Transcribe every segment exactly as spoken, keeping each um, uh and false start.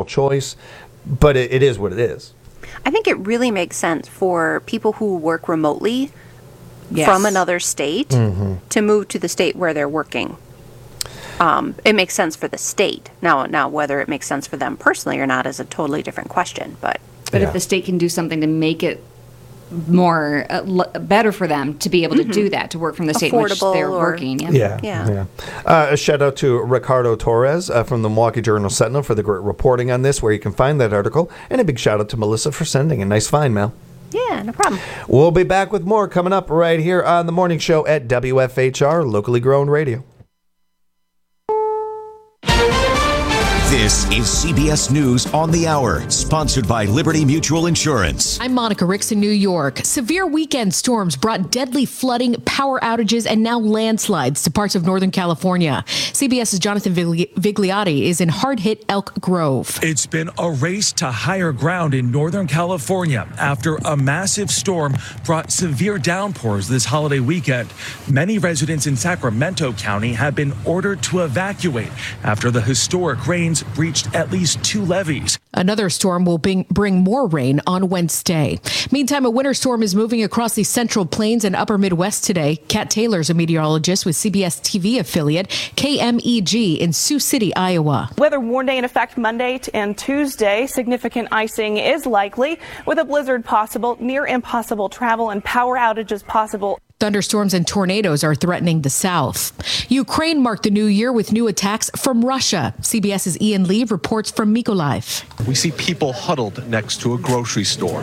choice, but it, it is what it is. I think it really makes sense for people who work remotely yes. from another state mm-hmm. to move to the state where they're working. Um, it makes sense for the state. Now, now whether it makes sense for them personally or not is a totally different question. But but yeah. if the state can do something to make it more uh, l- better for them to be able mm-hmm. to do that, to work from the state in which they're or, working. Yeah. Yeah. Yeah. yeah. Uh, a shout out to Ricardo Torres uh, from the Milwaukee Journal Sentinel for the great reporting on this, where you can find that article. And a big shout out to Melissa for sending a nice find, Mel. Yeah, no problem. We'll be back with more coming up right here on the morning show at W F H R, locally grown radio. This is C B S News on the Hour, sponsored by Liberty Mutual Insurance. I'm Monica Ricks in New York. Severe weekend storms brought deadly flooding, power outages, and now landslides to parts of Northern California. CBS's Jonathan Vigliotti is in hard-hit Elk Grove. It's been a race to higher ground in Northern California after a massive storm brought severe downpours this holiday weekend. Many residents in Sacramento County have been ordered to evacuate after the historic rains breached at least two levees. Another storm will bring, bring more rain on Wednesday. Meantime, a winter storm is moving across the Central Plains and Upper Midwest today. Kat Taylor's a meteorologist with C B S T V affiliate K M E G in Sioux City, Iowa. Weather warning in effect Monday and Tuesday. Significant icing is likely, with a blizzard possible, near impossible travel and power outages possible. Thunderstorms and tornadoes are threatening the south. Ukraine marked the new year with new attacks from Russia. CBS's Ian Lee reports from Mykolaiv. We see people huddled next to a grocery store.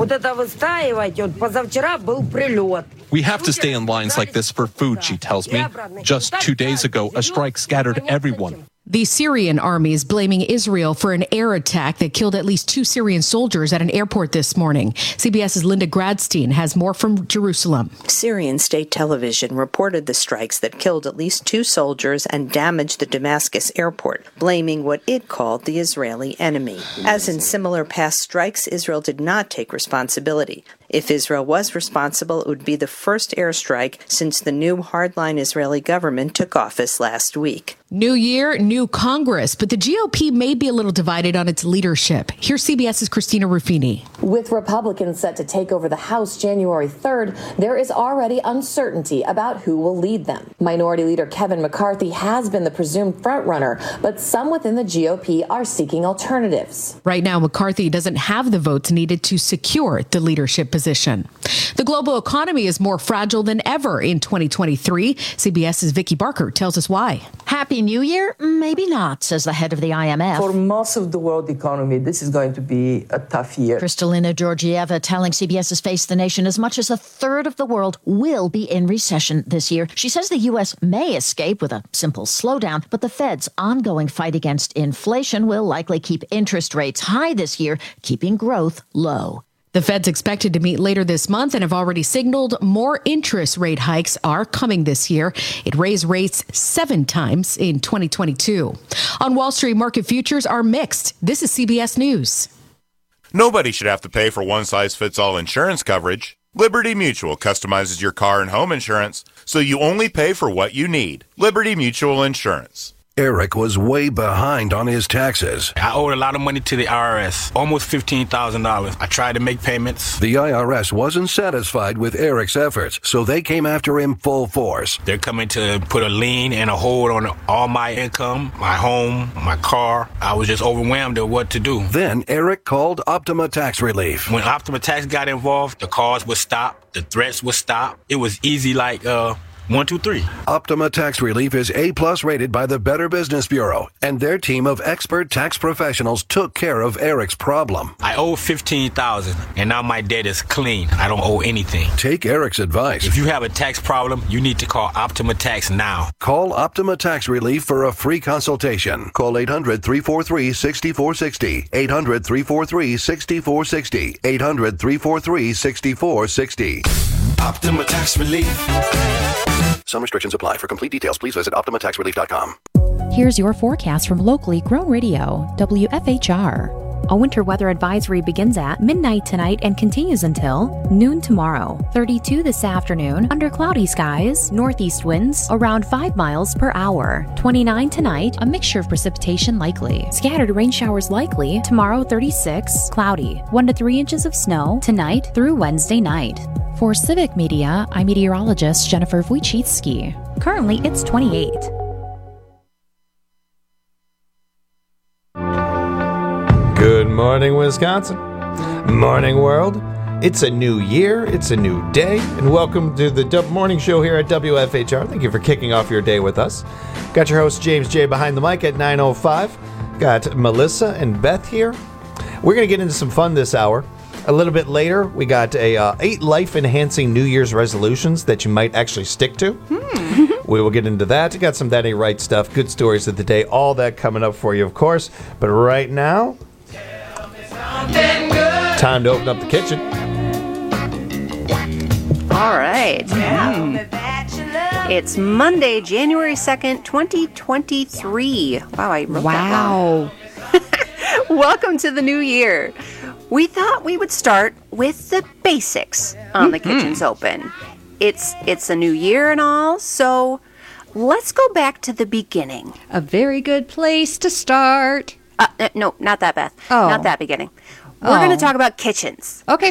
We have to stay in lines like this for food, she tells me. Just two days ago, a strike scattered everyone. The Syrian army is blaming Israel for an air attack that killed at least two Syrian soldiers at an airport this morning. CBS's Linda Gradstein has more from Jerusalem. Syrian state television reported the strikes that killed at least two soldiers and damaged the Damascus airport, blaming what it called the Israeli enemy. As in similar past strikes, Israel did not take responsibility. If Israel was responsible, it would be the first airstrike since the new hardline Israeli government took office last week. New year, new Congress, but the G O P may be a little divided on its leadership. Here's CBS's Christina Ruffini. With Republicans set to take over the House January third, there is already uncertainty about who will lead them. Minority Leader Kevin McCarthy has been the presumed frontrunner, but some within the G O P are seeking alternatives. Right now, McCarthy doesn't have the votes needed to secure the leadership position. The global economy is more fragile than ever in twenty twenty-three. CBS's Vicki Barker tells us why. Happy New Year? Maybe not, says the head of the I M F. For most of the world economy, this is going to be a tough year. Kristalina Georgieva telling CBS's Face the Nation as much as a third of the world will be in recession this year. She says the U S may escape with a simple slowdown, but the Fed's ongoing fight against inflation will likely keep interest rates high this year, keeping growth low. The Fed's expected to meet later this month and have already signaled more interest rate hikes are coming this year. It raised rates seven times in twenty twenty-two. On Wall Street, market futures are mixed. This is C B S News. Nobody should have to pay for one-size-fits-all insurance coverage. Liberty Mutual customizes your car and home insurance, so you only pay for what you need. Liberty Mutual Insurance. Eric was way behind on his taxes. I owed a lot of money to the I R S, almost fifteen thousand dollars. I tried to make payments. The I R S wasn't satisfied with Eric's efforts, so they came after him full force. They're coming to put a lien and a hold on all my income, my home, my car. I was just overwhelmed at what to do. Then Eric called Optima Tax Relief. When Optima Tax got involved, the calls would stop, the threats would stop. It was easy like, uh... One, two, three. Optima Tax Relief is A-plus rated by the Better Business Bureau, and their team of expert tax professionals took care of Eric's problem. I owe fifteen thousand dollars, and now my debt is clean. I don't owe anything. Take Eric's advice. If you have a tax problem, you need to call Optima Tax now. Call Optima Tax Relief for a free consultation. Call eight hundred, three four three, six four six zero. eight hundred, three four three, six four six zero. eight hundred, three four three, six four six zero. Optima Tax Relief. Some restrictions apply. For complete details, please visit optima tax relief dot com. Here's your forecast from locally grown radio, W F H R. A winter weather advisory begins at midnight tonight and continues until noon tomorrow. thirty-two this afternoon, under cloudy skies, northeast winds around five miles per hour. twenty-nine tonight, a mixture of precipitation likely. Scattered rain showers likely. Tomorrow, thirty-six, cloudy. one to three inches of snow tonight through Wednesday night. For Civic Media, I'm meteorologist Jennifer Wojcicki. Currently, it's twenty-eight. Good morning, Wisconsin. Morning, world. It's a new year. It's a new day. And welcome to the Dub Morning Show here at W F H R. Thank you for kicking off your day with us. Got your host, James J. behind the mic at nine oh five. Got Melissa and Beth here. We're going to get into some fun this hour. A little bit later, we got a uh, eight life-enhancing New Year's resolutions that you might actually stick to. Hmm. We will get into that. Got some That Ain't Right stuff, good stories of the day, all that coming up for you, of course. But right now, time to open up the kitchen. All right. Mm. It's Monday, January second, twenty twenty-three. Wow, I wrote wow. that wrong. Welcome to the new year. We thought we would start with the basics on the Mm-hmm. Kitchens Open. It's it's a new year and all, so let's go back to the beginning. A very good place to start. Uh, uh, no, not that, Beth. Oh. Not that beginning. We're Oh. going to talk about kitchens. Okay.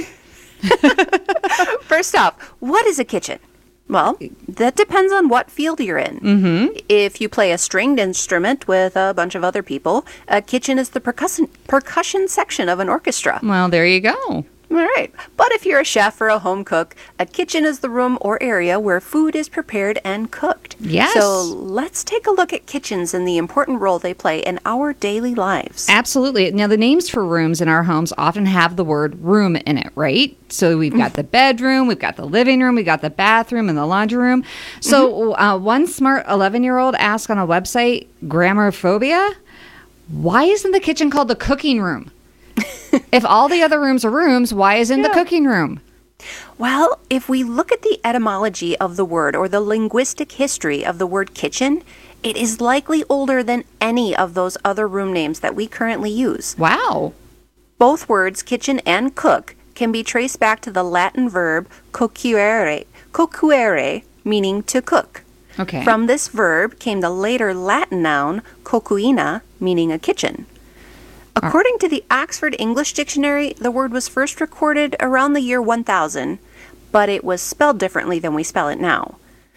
First off, what is a kitchen? Well, that depends on what field you're in. Mm-hmm. If you play a stringed instrument with a bunch of other people, a kitchen is the percussion percussion section of an orchestra. Well, there you go. All right. But if you're a chef or a home cook, a kitchen is the room or area where food is prepared and cooked. Yes. So let's take a look at kitchens and the important role they play in our daily lives. Absolutely. Now, the names for rooms in our homes often have the word room in it, right? So we've got the bedroom, we've got the living room, we've got the bathroom and the laundry room. So mm-hmm. uh, one smart eleven-year-old asked on a website, Grammophobia, why isn't the kitchen called the cooking room? If all the other rooms are rooms, why isn't yeah. the cooking room? Well, if we look at the etymology of the word or the linguistic history of the word kitchen, it is likely older than any of those other room names that we currently use. Wow. Both words, kitchen and cook, can be traced back to the Latin verb cocuere, cocuere, meaning to cook. Okay. From this verb came the later Latin noun cocuina, meaning a kitchen. According to the Oxford English Dictionary, the word was first recorded around the year one thousand, but it was spelled differently than we spell it now.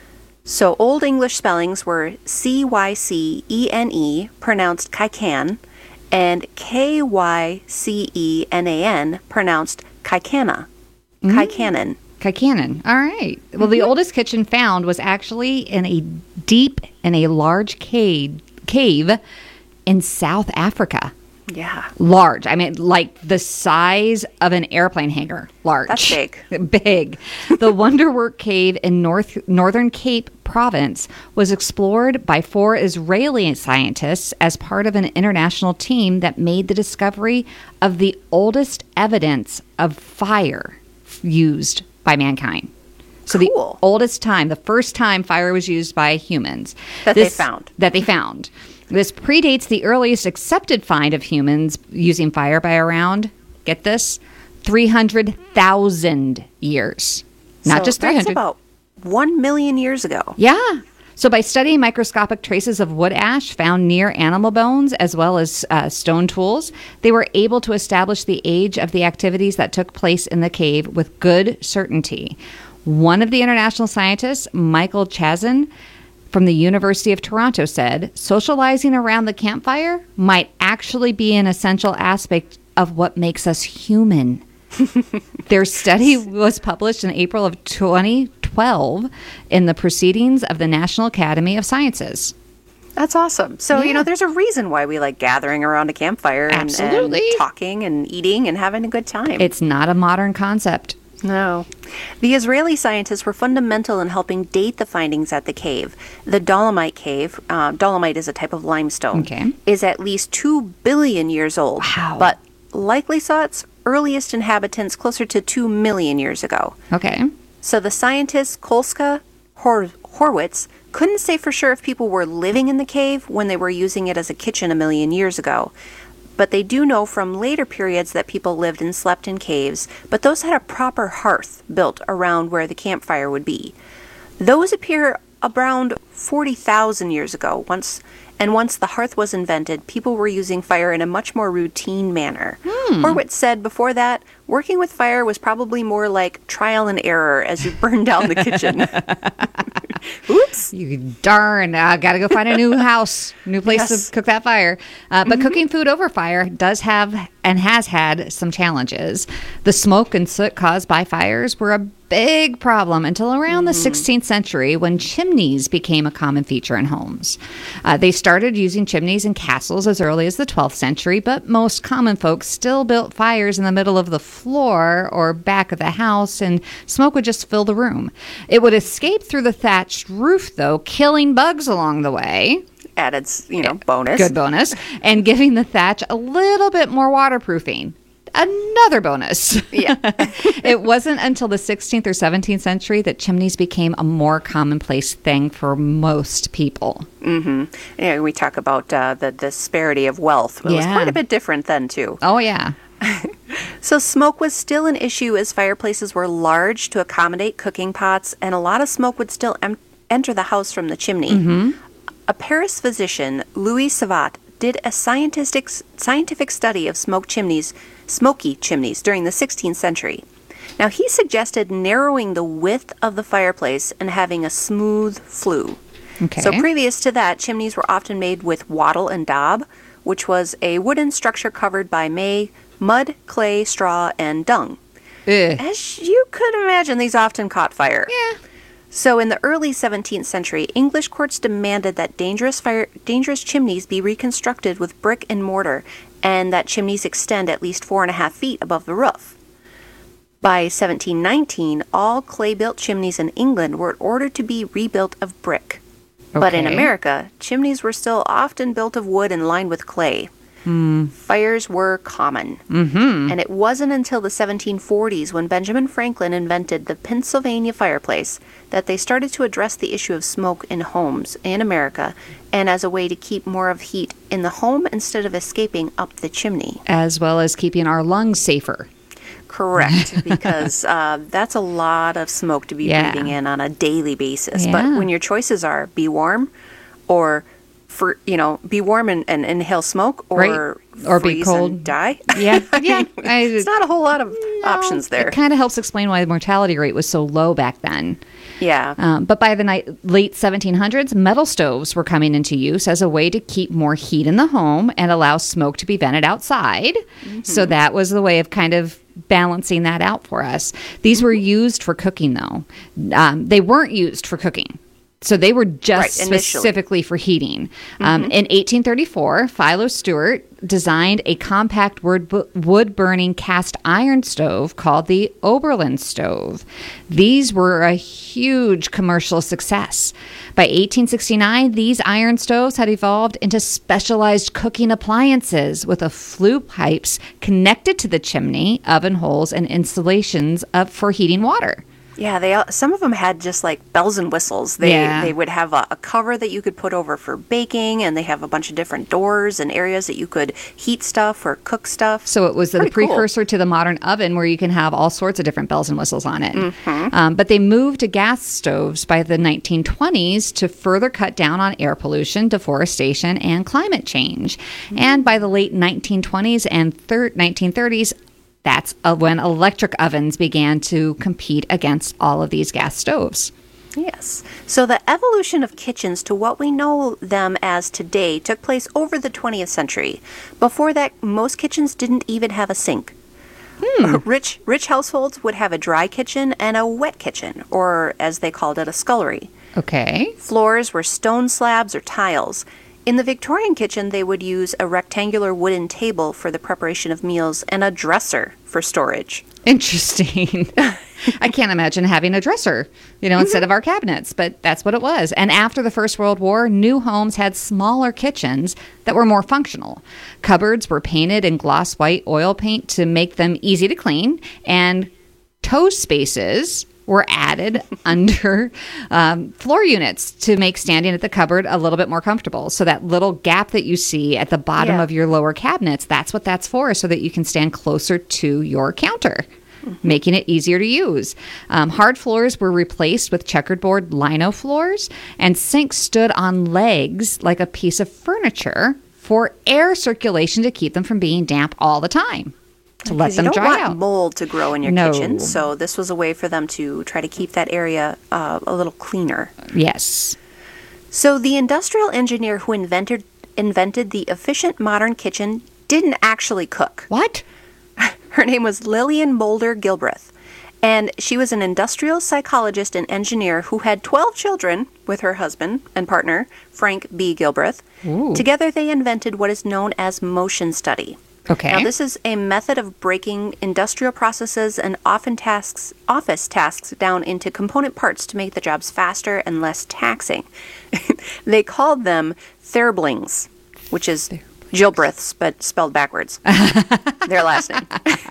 So Old English spellings were C Y C E N E, pronounced Kycan, and K Y C E N A N, pronounced Kykana. Mm. Kycanon. Kycanon. All right. Well, the oldest kitchen found was actually in a deep in a large cave, cave in South Africa. Yeah. Large. I mean, like the size of an airplane hangar. Large. That's big. Big. The Wonderwork Cave in North Northern Cape Province was explored by four Israeli scientists as part of an international team that made the discovery of the oldest evidence of fire used by mankind. So cool. The oldest time, the first time fire was used by humans. That this, they found. That they found. This predates the earliest accepted find of humans using fire by around, get this, three hundred thousand years. Not so just three hundred. That's about one million years ago. Yeah. So by studying microscopic traces of wood ash found near animal bones as well as uh, stone tools, they were able to establish the age of the activities that took place in the cave with good certainty. One of the international scientists, Michael Chazin, from the University of Toronto, said, socializing around the campfire might actually be an essential aspect of what makes us human. Their study was published in April of twenty twelve in the Proceedings of the National Academy of Sciences. That's awesome. So, Yeah. you know, there's a reason why we like gathering around a campfire and, Absolutely. and talking and eating and having a good time. It's not a modern concept. No. The Israeli scientists were fundamental in helping date the findings at the cave. The Dolomite Cave, uh, dolomite is a type of limestone, Okay. is at least two billion years old, Wow. but likely saw its earliest inhabitants closer to two million years ago. Okay. So the scientists Kolska Hor- Horwitz couldn't say for sure if people were living in the cave when they were using it as a kitchen a million years ago. but they do know from later periods that people lived and slept in caves, but those had a proper hearth built around where the campfire would be. Those appear around forty thousand years ago, once and once the hearth was invented, people were using fire in a much more routine manner. Hmm. Horwitz said before that, working with fire was probably more like trial and error as you burn down the kitchen. Oops. You darn, uh, got to go find a new house, new place Yes. to cook that fire. Uh, but Mhm. cooking food over fire does have and has had some challenges. The smoke and soot caused by fires were a big problem until around the sixteenth century when chimneys became a common feature in homes. Uh, they started using chimneys in castles as early as the twelfth century, but most common folks still built fires in the middle of the floor or back of the house, and smoke would just fill the room. It would escape through the thatched roof, though, killing bugs along the way. Added, you know, bonus. Good bonus. And giving the thatch a little bit more waterproofing. Another bonus. Yeah. It wasn't until the sixteenth or seventeenth century that chimneys became a more commonplace thing for most people. Mm-hmm. Yeah, we talk about uh, the disparity of wealth. It was Yeah. quite a bit different then, too. Oh, yeah. So smoke was still an issue as fireplaces were large to accommodate cooking pots, and a lot of smoke would still em- enter the house from the chimney. Mm-hmm. A Paris physician, Louis Savat, did a scientific, scientific study of smoke chimneys, smoky chimneys during the sixteenth century. Now, he suggested narrowing the width of the fireplace and having a smooth flue. Okay. So previous to that, chimneys were often made with wattle and daub, which was a wooden structure covered by may, mud, clay, straw, and dung. Ugh. As you could imagine, these often caught fire. Yeah. So in the early seventeenth century, English courts demanded that dangerous fire, dangerous chimneys be reconstructed with brick and mortar, and that chimneys extend at least four and a half feet above the roof. By seventeen nineteen, all clay-built chimneys in England were ordered to be rebuilt of brick. But in Okay. America, chimneys were still often built of wood and lined with clay. Hmm. Fires were common. Mm-hmm. And it wasn't until the seventeen forties, when Benjamin Franklin invented the Pennsylvania fireplace, that they started to address the issue of smoke in homes in America, and as a way to keep more of heat in the home instead of escaping up the chimney. As well as keeping our lungs safer. Correct, because uh, that's a lot of smoke to be Yeah. breathing in on a daily basis. Yeah. But when your choices are be warm, or for you know, be warm and, and inhale smoke, or Right. Or be freeze cold. and die. Yeah, yeah. I, It's not a whole lot of options there. It kind of helps explain why the mortality rate was so low back then. Yeah. Um, but by the ni- late seventeen hundreds, metal stoves were coming into use as a way to keep more heat in the home and allow smoke to be vented outside. So that was the way of kind of balancing that out for us. These were used for cooking, though. Um, they weren't used for cooking. So they were just Right, initially. specifically for heating. Um, Mhm. In eighteen thirty-four, Philo Stewart designed a compact wood- wood-burning cast iron stove called the Oberlin stove. These were a huge commercial success. By eighteen sixty-nine, these iron stoves had evolved into specialized cooking appliances with a flue pipes connected to the chimney, oven holes, and installations of, for heating water. Yeah, they all- some of them had just like bells and whistles. They Yeah. they would have a, a cover that you could put over for baking, and they have a bunch of different doors and areas that you could heat stuff or cook stuff. So it was the Pretty cool. precursor to the modern oven where you can have all sorts of different bells and whistles on it. Mhm. Um, but they moved to gas stoves by the nineteen twenties to further cut down on air pollution, deforestation, and climate change. And by the late nineteen twenties and thir- nineteen thirties, that's uh, when electric ovens began to compete against all of these gas stoves. Yes. So the evolution of kitchens to what we know them as today took place over the twentieth century. Before that, most kitchens didn't even have a sink. Rich rich households would have a dry kitchen and a wet kitchen, or as they called it, a scullery. Okay. Floors were stone slabs or tiles. In the Victorian kitchen, they would use a rectangular wooden table for the preparation of meals and a dresser for storage. Interesting. I can't imagine having a dresser, you know, instead of our cabinets, but that's what it was. And after the First World War, new homes had smaller kitchens that were more functional. Cupboards were painted in gloss white oil paint to make them easy to clean, and toe spaces were added under um, floor units to make standing at the cupboard a little bit more comfortable. So that little gap that you see at the bottom Yeah. of your lower cabinets, that's what that's for, so that you can stand closer to your counter, making it easier to use. Um, hard floors were replaced with checkerboard lino floors, and sinks stood on legs like a piece of furniture for air circulation to keep them from being damp all the time, to let Because them you don't dry want out. mold to grow in your No. kitchen, so this was a way for them to try to keep that area uh, a little cleaner. Yes. So the industrial engineer who invented invented the efficient modern kitchen didn't actually cook. What? Her name was Lillian Mulder Gilbreth, and she was an industrial psychologist and engineer who had twelve children with her husband and partner, Frank B. Gilbreth. Ooh. Together they invented what is known as motion study. Okay. Now, this is a method of breaking industrial processes and often tasks, office tasks down into component parts to make the jobs faster and less taxing. They called them Therblings, which is Gilbreths, but spelled backwards. Their last name.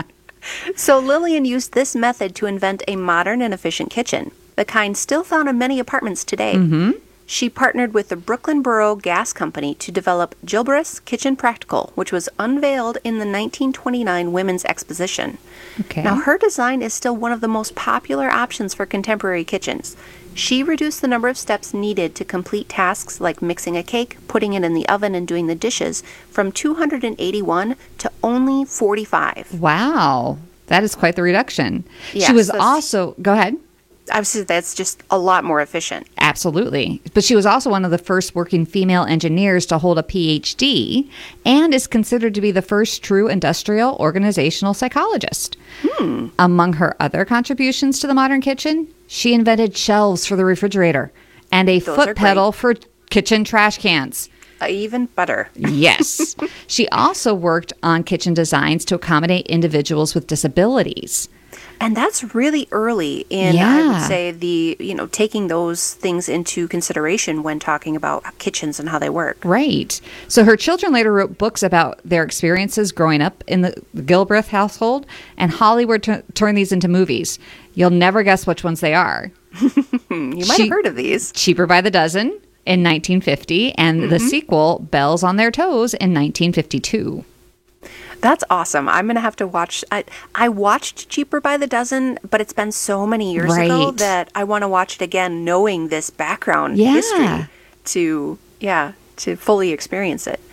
So Lillian used this method to invent a modern and efficient kitchen, the kind still found in many apartments today. Mm-hmm. She partnered with the Brooklyn Borough Gas Company to develop Gilbreth's Kitchen Practical, which was unveiled in the nineteen twenty-nine Women's Exposition. Okay. Now, her design is still one of the most popular options for contemporary kitchens. She reduced the number of steps needed to complete tasks like mixing a cake, putting it in the oven, and doing the dishes from two hundred eighty-one to only forty-five. Wow. That is quite the reduction. Yes, she was that's- also, go ahead. Obviously, that's just a lot more efficient. Absolutely. But she was also one of the first working female engineers to hold a P H D and is considered to be the first true industrial organizational psychologist. Hmm. Among her other contributions to the modern kitchen, she invented shelves for the refrigerator and a Those foot are great. pedal for kitchen trash cans. Uh, even better. Yes. She also worked on kitchen designs to accommodate individuals with disabilities. And that's really early in, I Yeah. would say, the, you know, taking those things into consideration when talking about kitchens and how they work. Right. So her children later wrote books about their experiences growing up in the Gilbreth household, and Hollywood t- turned these into movies. You'll never guess which ones they are. You might She- have heard of these. Cheaper by the Dozen in nineteen fifty, and the Mhm. sequel, Bells on Their Toes, in nineteen fifty-two. That's awesome. I'm going to have to watch. I, I watched Cheaper by the Dozen, but it's been so many years ago Right. that I want to watch it again, knowing this background Yeah. history to, yeah, to fully experience it.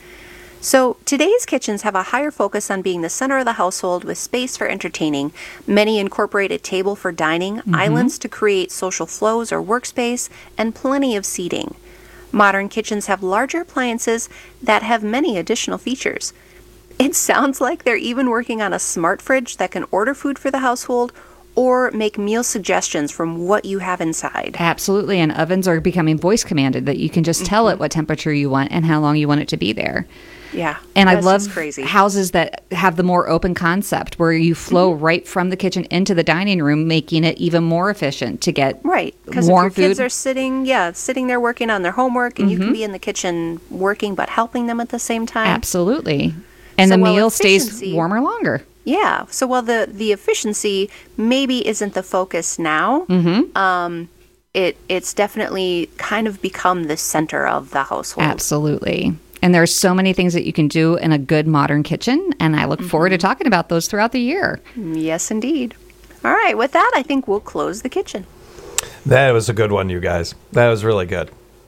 So today's kitchens have a higher focus on being the center of the household with space for entertaining. Many incorporate a table for dining, Mhm. islands to create social flows or workspace, and plenty of seating. Modern kitchens have larger appliances that have many additional features. It sounds like they're even working on a smart fridge that can order food for the household or make meal suggestions from what you have inside. Absolutely. And ovens are becoming voice commanded, that you can just tell it what temperature you want and how long you want it to be there. Yeah. And I that's love just crazy. houses that have the more open concept where you flow right from the kitchen into the dining room, making it even more efficient to get Right, because if warm your kids food. are sitting, yeah, sitting there working on their homework, and you can Mhm. be in the kitchen working but helping them at the same time. Absolutely. And So the while meal stays efficiency- warmer longer. Yeah. So while the the efficiency maybe isn't the focus now, Mm-hmm. um, it it's definitely kind of become the center of the household. Absolutely. And there's so many things that you can do in a good modern kitchen, and I look forward to talking about those throughout the year. Yes, indeed. All right. With that, I think we'll close the kitchen. That was a good one, you guys. That was really good.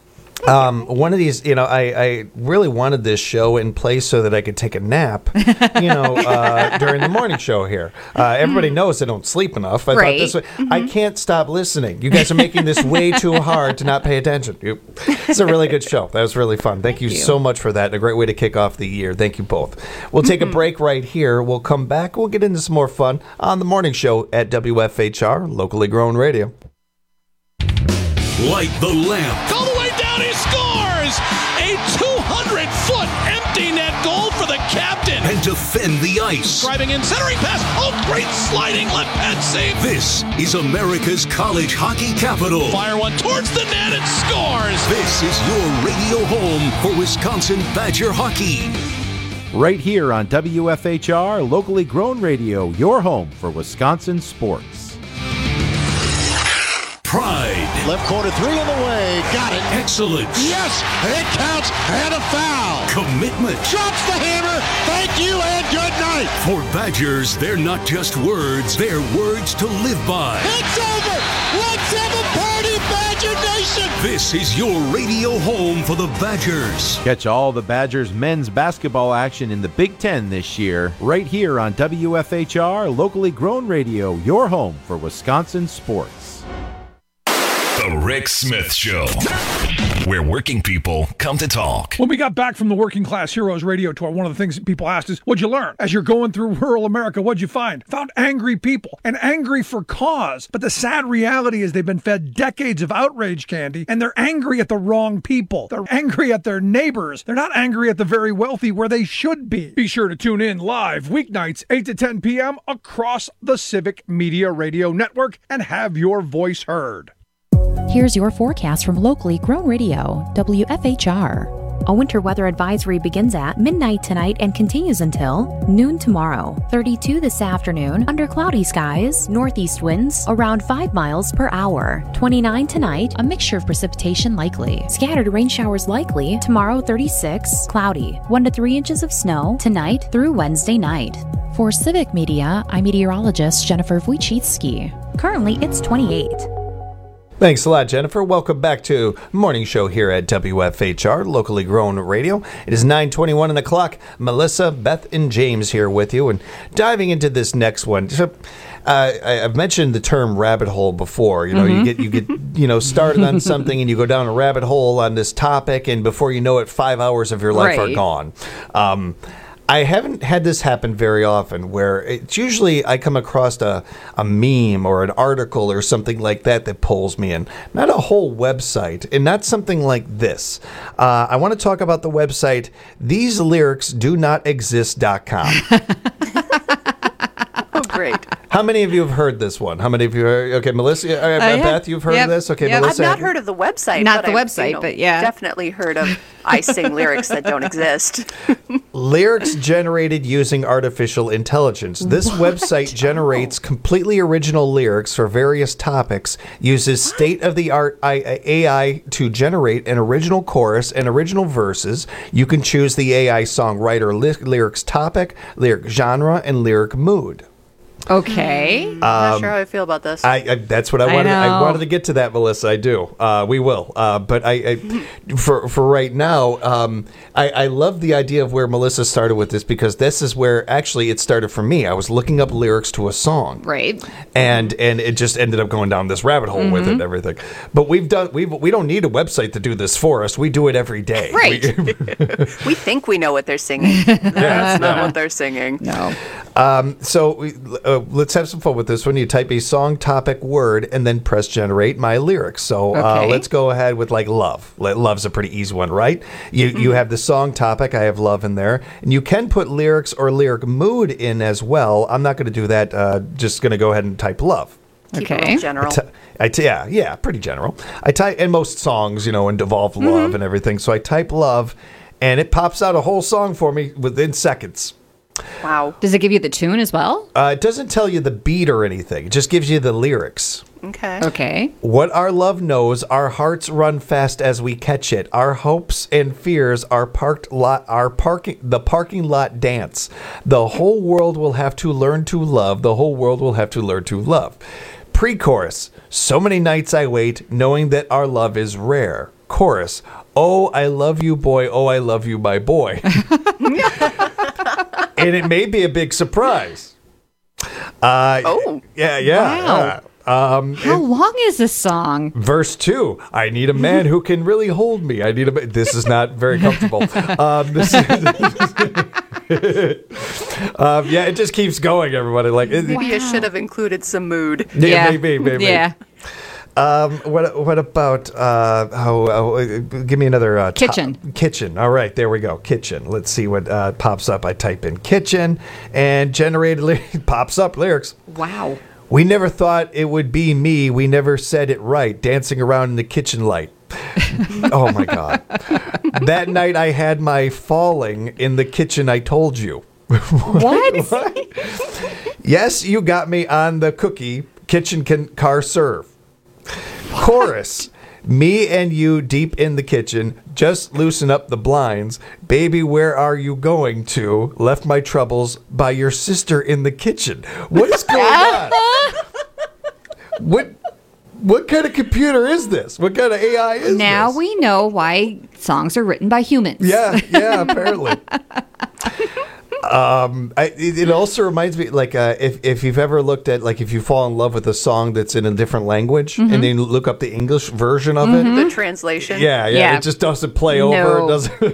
Um, one of these, you know, I, I really wanted this show in place so that I could take a nap, you know, uh, during the morning show here. Uh, everybody knows I don't sleep enough. I Right. thought this way, I can't stop listening. You guys are making this way too hard to not pay attention. You- It's a really good show. That was really fun. Thank, you, you. so much for that. And a great way to kick off the year. Thank you both. We'll take a break right here. We'll come back. We'll get into some more fun on the morning show at W F H R, locally grown radio. Light the lamp. All the way down, he scores! A two hundred foot empty net goal for the captain. And defend the ice. Driving in, centering pass. Oh, great sliding left pad save. This is America's college hockey capital. Fire one towards the net and scores. This is your radio home for Wisconsin Badger hockey. Right here on W F H R, locally grown radio, your home for Wisconsin sports. Left corner three in the way. Got it. Excellence. Yes, it counts and a foul. Commitment. Drops the hammer. Thank you and good night. For Badgers, they're not just words, they're words to live by. It's over. Let's have a party, Badger Nation. This is your radio home for the Badgers. Catch all the Badgers men's basketball action in the Big Ten this year, right here on W F H R, locally grown radio, your home for Wisconsin sports. The Rick Smith Show, where working people come to talk. When we got back from the Working Class Heroes radio tour, one of the things that people asked is, what'd you learn? As you're going through rural America, what'd you find? Found angry people, and angry for cause. But the sad reality is they've been fed decades of outrage candy, and they're angry at the wrong people. They're angry at their neighbors. They're not angry at the very wealthy where they should be. Be sure to tune in live weeknights, eight to ten p.m. across the Civic Media Radio Network and have your voice heard. Here's your forecast from locally grown radio, W F H R. A winter weather advisory begins at midnight tonight and continues until noon tomorrow. thirty-two this afternoon, under cloudy skies, northeast winds around five miles per hour. twenty-nine tonight, a mixture of precipitation likely. Scattered rain showers likely. Tomorrow, thirty-six, cloudy. one to three inches of snow tonight through Wednesday night. For Civic Media, I'm meteorologist Jennifer Wojcicki. Currently, it's twenty-eight. Thanks a lot, Jennifer. Welcome back to Morning Show here at W F H R, locally grown radio. It is nine twenty-one on the clock. Melissa, Beth, and James here with you. And diving into this next one, so, uh, I, I've mentioned the term rabbit hole before. You know, mm-hmm. you get you get you know started on something and you go down a rabbit hole on this topic, and before you know it, five hours of your life right. are gone. Um, I haven't had this happen very often, where it's usually I come across a, a meme or an article or something like that that pulls me in. Not a whole website, and not something like this. Uh, I want to talk about the website these lyrics do not exist dot com. Oh, great. How many of you have heard this one? How many of you are, okay, Melissa, uh, uh, Beth, you've heard yep. of this? Okay, yep. Melissa. I've not heard of the website. Not but the I've, website, you know, but yeah. definitely heard of I sing lyrics that don't exist. Lyrics generated using artificial intelligence. This what? website generates oh. completely original lyrics for various topics, uses state-of-the-art A I to generate an original chorus and original verses. You can choose the A I songwriter, ly- lyrics topic, lyric genre, and lyric mood. Okay. I'm not um, sure how I feel about this. I, I that's what I wanted. I, I wanted to get to that, Melissa. I do. Uh, we will. Uh, but I, I, for for right now, um, I, I love the idea of where Melissa started with this, because this is where actually it started for me. I was looking up lyrics to a song, right? And and it just ended up going down this rabbit hole mm-hmm. with it and everything. But we've done. We we don't need a website to do this for us. We do it every day. Right. We, we think we know what they're singing. That's not what they're singing. No. Um, so we, uh, let's have some fun with this one. You type a song, topic, word, and then press generate my lyrics. So uh, okay. let's go ahead with like love. Love's a pretty easy one, right? You mm-hmm. you have the song topic. I have love in there. And you can put lyrics or lyric mood in as well. I'm not going to do that. Uh, just going to go ahead and type love. Keep okay. it general. I t- I t- yeah, yeah, pretty general. I type, and most songs, you know, involve love mm-hmm. and everything. So I type love, and it pops out a whole song for me within seconds. Wow. Does it give you the tune as well? Uh, it doesn't tell you the beat or anything. It just gives you the lyrics. Okay. Okay. What our love knows, our hearts run fast as we catch it. Our hopes and fears are parked lot, our parking, the parking lot dance. The whole world will have to learn to love. The whole world will have to learn to love. Pre-chorus. So many nights I wait, knowing that our love is rare. Chorus. Oh, I love you, boy. Oh, I love you, my boy. And it may be a big surprise. Uh, oh. Yeah, yeah. Wow. Uh, um, How long is this song? Verse two. I need a man who can really hold me. I need a. This is not very comfortable. um, this is, um, yeah, it just keeps going. Everybody, like it, maybe wow. you should have included some mood. Yeah, yeah. maybe, maybe. Yeah. Um, what what about uh, how? Uh, give me another uh, kitchen. Top, kitchen. All right, there we go. Kitchen. Let's see what uh, pops up. I type in kitchen, and generated pops up lyrics. Wow. We never thought it would be me. We never said it right. Dancing around in the kitchen light. Oh my God. That night I had my falling in the kitchen. I told you. What? What? Yes, you got me on the cookie. Kitchen can car serve. Chorus. Me and you deep in the kitchen, just loosen up the blinds. Baby, where are you going to? Left my troubles by your sister in the kitchen. What is going on? What what kind of computer is this? What kind of A I is now this? we know why songs are written by humans. Yeah, yeah, apparently. Um, I, it, it also reminds me, like, uh, if if you've ever looked at, like, if you fall in love with a song that's in a different language, Mhm. and then you look up the English version of The it. translation. Yeah, yeah, Yeah. it just doesn't play over. No. It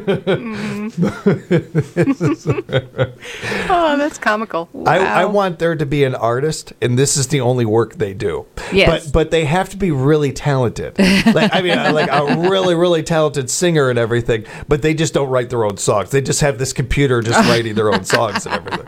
doesn't. Oh, that's comical. I, I Wow. want there to be an artist, and this is the only work they do. Yes. But but they have to be really talented. Like, I mean, uh, like a really really talented singer and everything. But they just don't write their own songs. They just have this computer just writing their own songs and everything.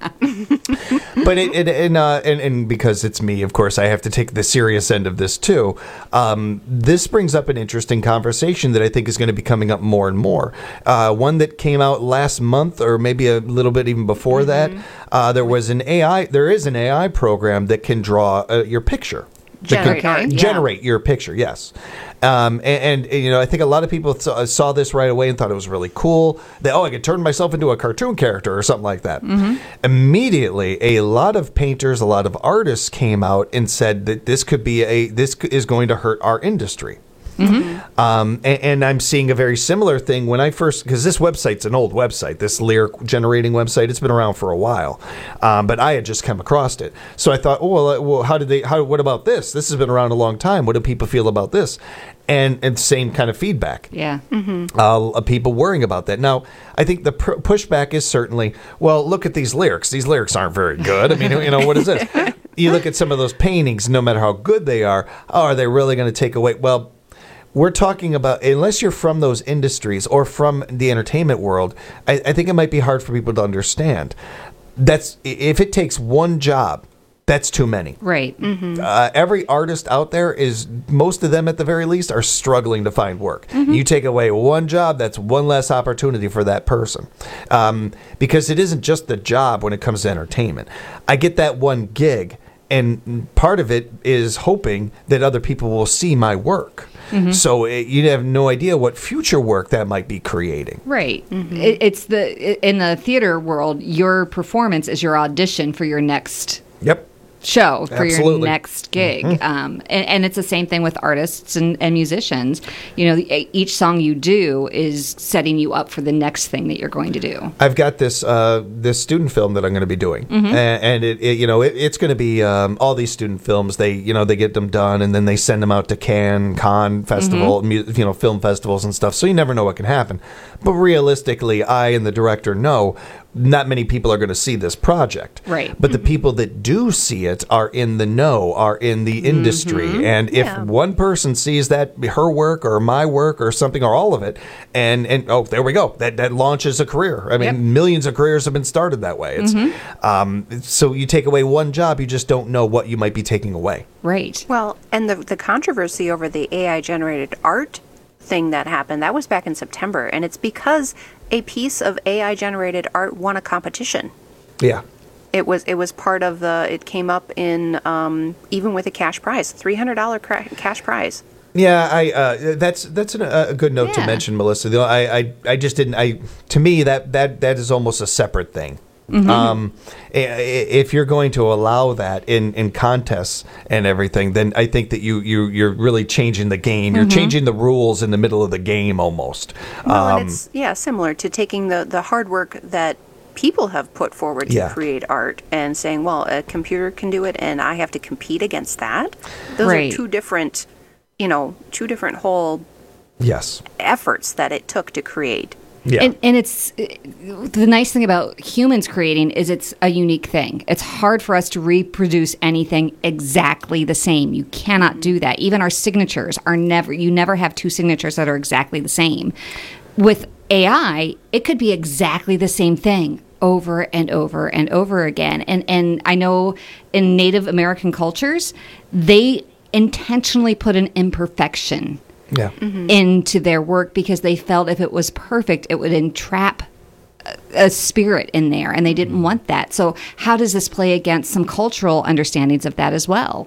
But it, it and, uh, and and because it's me, of course, I have to take the serious end of this too. Um, this brings up an interesting conversation that I think is going to be coming up more and more. Uh, one that came out last month, or maybe a little bit even before that. Uh, there was an A I. There is an A I program that can draw uh, your picture. That Generate can art, yeah. generate your picture, yes. Um, and, and, you know, I think a lot of people saw, saw this right away and thought it was really cool. That, oh, I could turn myself into a cartoon character or something like that. Mm-hmm. Immediately, a lot of painters, a lot of artists came out and said that this could be a, this is going to hurt our industry. Mm-hmm. Um, and, and I'm seeing a very similar thing when I first, because this website's an old website, this lyric generating website. It's been around for a while, um, but I had just come across it. So I thought, oh well, uh, well, how did they? How? What about this? This has been around a long time. What do people feel about this? And and same kind of feedback. Yeah. Mm-hmm. Uh, people worrying about that. Now, I think the pr- pushback is certainly, well, look at these lyrics. These lyrics aren't very good. I mean, you know, what is this? You look at some of those paintings, no matter how good they are, oh, are they really going to take away? Well, we're talking about, unless you're from those industries or from the entertainment world, I, I think it might be hard for people to understand. That's if it takes one job, that's too many. Right. Mm-hmm. Uh, every artist out there is, most of them at the very least, are struggling to find work. Mm-hmm. You take away one job, that's one less opportunity for that person. Um, because it isn't just the job when it comes to entertainment. I get that one gig, and part of it is hoping that other people will see my work. Mhm. So it, you have no idea what future work that might be creating. Right. It, it's the in the theater world, your performance is your audition for your next Yep. show, for your Absolutely. next gig. Mhm. Um, and, and it's the same thing with artists and, and musicians. You know, e- each song you do is setting you up for the next thing that you're going to do. I've got this uh, this student film that I'm going to be doing, Mhm. A- and it, it you know it, it's going to be um, all these student films. They you know they get them done and then they send them out to Cannes, Cannes Festival, Mhm. mu- you know film festivals and stuff. So you never know what can happen. But realistically, I and the director know not many people are going to see this project. Right. But the people that do see it are in the know, are in the industry. Mhm. And if Yeah. one person sees that, her work or my work or something or all of it, and, and oh, there we go. That that launches a career. I mean, Yep. millions of careers have been started that way. It's, Mhm. um, so you take away one job, you just don't know what you might be taking away. Right. Well, and the the controversy over the A I generated art thing that happened, that was back in September, and it's because a piece of A I generated art won a competition. Yeah. It was it was part of the. It came up in um, even with a cash prize, three hundred dollar cra- cash prize. Yeah, I uh, that's that's an, a good note to Yeah. mention, Melissa. The- I, I I just didn't. I to me that that that is almost a separate thing. Mhm. Um, i- i- if you're going to allow that in, in contests and everything, then I think that you you you're really changing the game. You're Mhm. changing the rules in the middle of the game almost. Well, Um, and it's yeah similar to taking the the hard work that people have put forward to Yeah. create art and saying, well, a computer can do it, and I have to compete against that. Those Right. are two different, you know, two different whole yes. efforts that it took to create. Yeah. And, and it's the nice thing about humans creating is it's a unique thing. It's hard for us to reproduce anything exactly the same. You cannot do that. Even our signatures are never, you never have two signatures that are exactly the same. With A I, it could be exactly the same thing over and over and over again. And and I know in Native American cultures, they intentionally put an imperfection Yeah. into their work because they felt if it was perfect, it would entrap a, a spirit in there, and they didn't want that. So how does this play against some cultural understandings of that as well?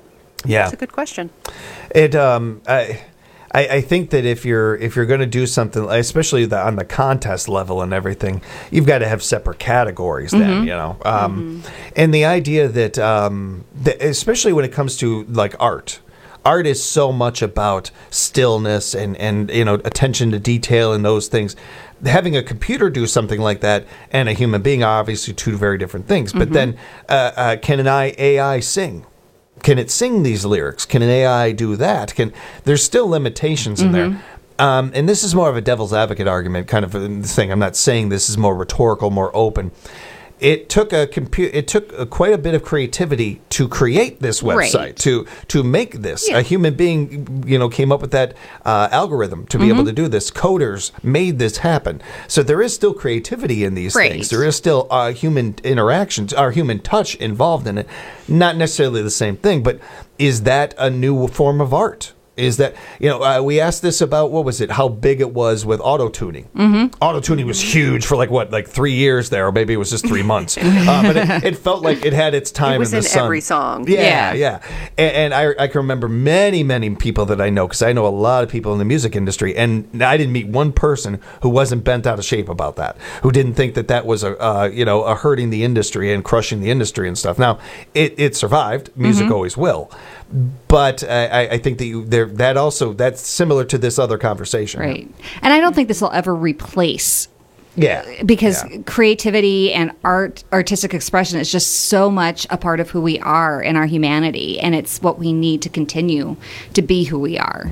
Yeah. That's a good question. It, um, I, I, I think that if you're if you're going to do something, especially the, on the contest level and everything, you've got to have separate categories. Then Mhm. you know, um, Mhm. and the idea that, um, that, especially when it comes to like art. Art is so much about stillness and, and you know attention to detail and those things. Having a computer do something like that and a human being are obviously two very different things. But Mhm. then, uh, uh, can an A I sing? Can it sing these lyrics? Can an A I do that? Can there's still limitations in there. Um, and this is more of a devil's advocate argument kind of a thing. I'm not saying this is more rhetorical, more open. It took a compu- It took a, quite a bit of creativity to create this website, Right. to to make this. Yeah. A human being, you know, came up with that uh, algorithm to be able Mhm. to do this. Coders made this happen. So there is still creativity in these Right. things. There is still uh, human interactions, our human touch involved in it. Not necessarily the same thing, but is that a new form of art? Is that, you know, uh, we asked this about, what was it, how big it was with auto-tuning. Mm-hmm. Auto-tuning was huge for like, what, like three years there, or maybe it was just three months. Uh, but it, it felt like it had its time It was in the in sun. every song. Yeah, Yeah. yeah. And, and I, I can remember many, many people that I know, because I know a lot of people in the music industry, and I didn't meet one person who wasn't bent out of shape about that, who didn't think that that was a, uh, you know, a hurting the industry and crushing the industry and stuff. Now, it, it survived. Music Mhm. always will. But I, I think that you, there, that also, that's similar to this other conversation. Right. And I don't think this will ever replace. Yeah. Because Yeah. creativity and art, artistic expression is just so much a part of who we are and our humanity. And it's what we need to continue to be who we are.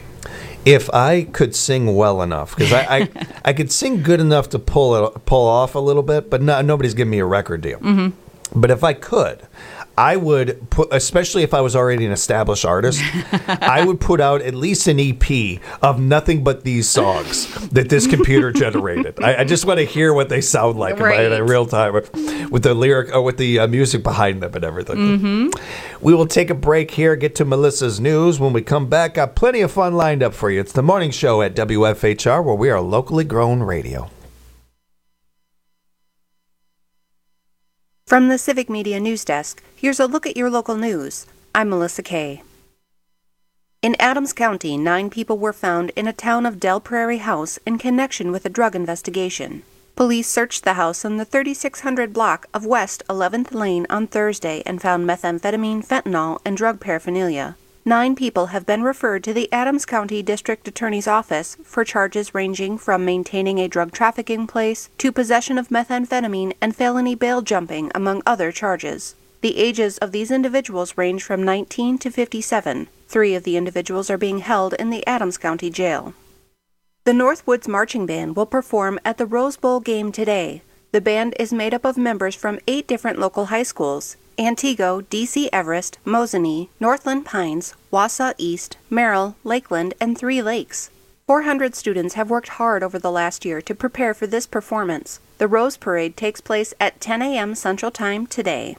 If I could sing well enough, because I, I, I could sing good enough to pull it, pull off a little bit, but no, nobody's giving me a record deal. Mm-hmm. But if I could, I would put, especially if I was already an established artist, I would put out at least an E P of nothing but these songs that this computer generated. I, I just want to hear what they sound like in, my, in Right. real time with, with the lyric or with the uh, music behind them and everything. Mm-hmm. We will take a break here, get to Melissa's news. When we come back, got plenty of fun lined up for you. It's the morning show at W F H R, where we are locally grown radio. From the Civic Media News Desk, here's a look at your local news. I'm Melissa Kay. In Adams County, nine people were found in a town of Del Prairie house in connection with a drug investigation. Police searched the house on the thirty-six hundred block of West eleventh Lane on Thursday and found methamphetamine, fentanyl, and drug paraphernalia. Nine people have been referred to the Adams County District Attorney's Office for charges ranging from maintaining a drug trafficking place to possession of methamphetamine and felony bail jumping, among other charges. The ages of these individuals range from nineteen to fifty-seven. Three of the individuals are being held in the Adams County Jail. The Northwoods Marching Band will perform at the Rose Bowl game today. The band is made up of members from eight different local high schools: Antego, D C Everest, Mosinee, Northland Pines, Wausau East, Merrill, Lakeland, and Three Lakes. four hundred students have worked hard over the last year to prepare for this performance. The Rose Parade takes place at ten a.m. Central Time today.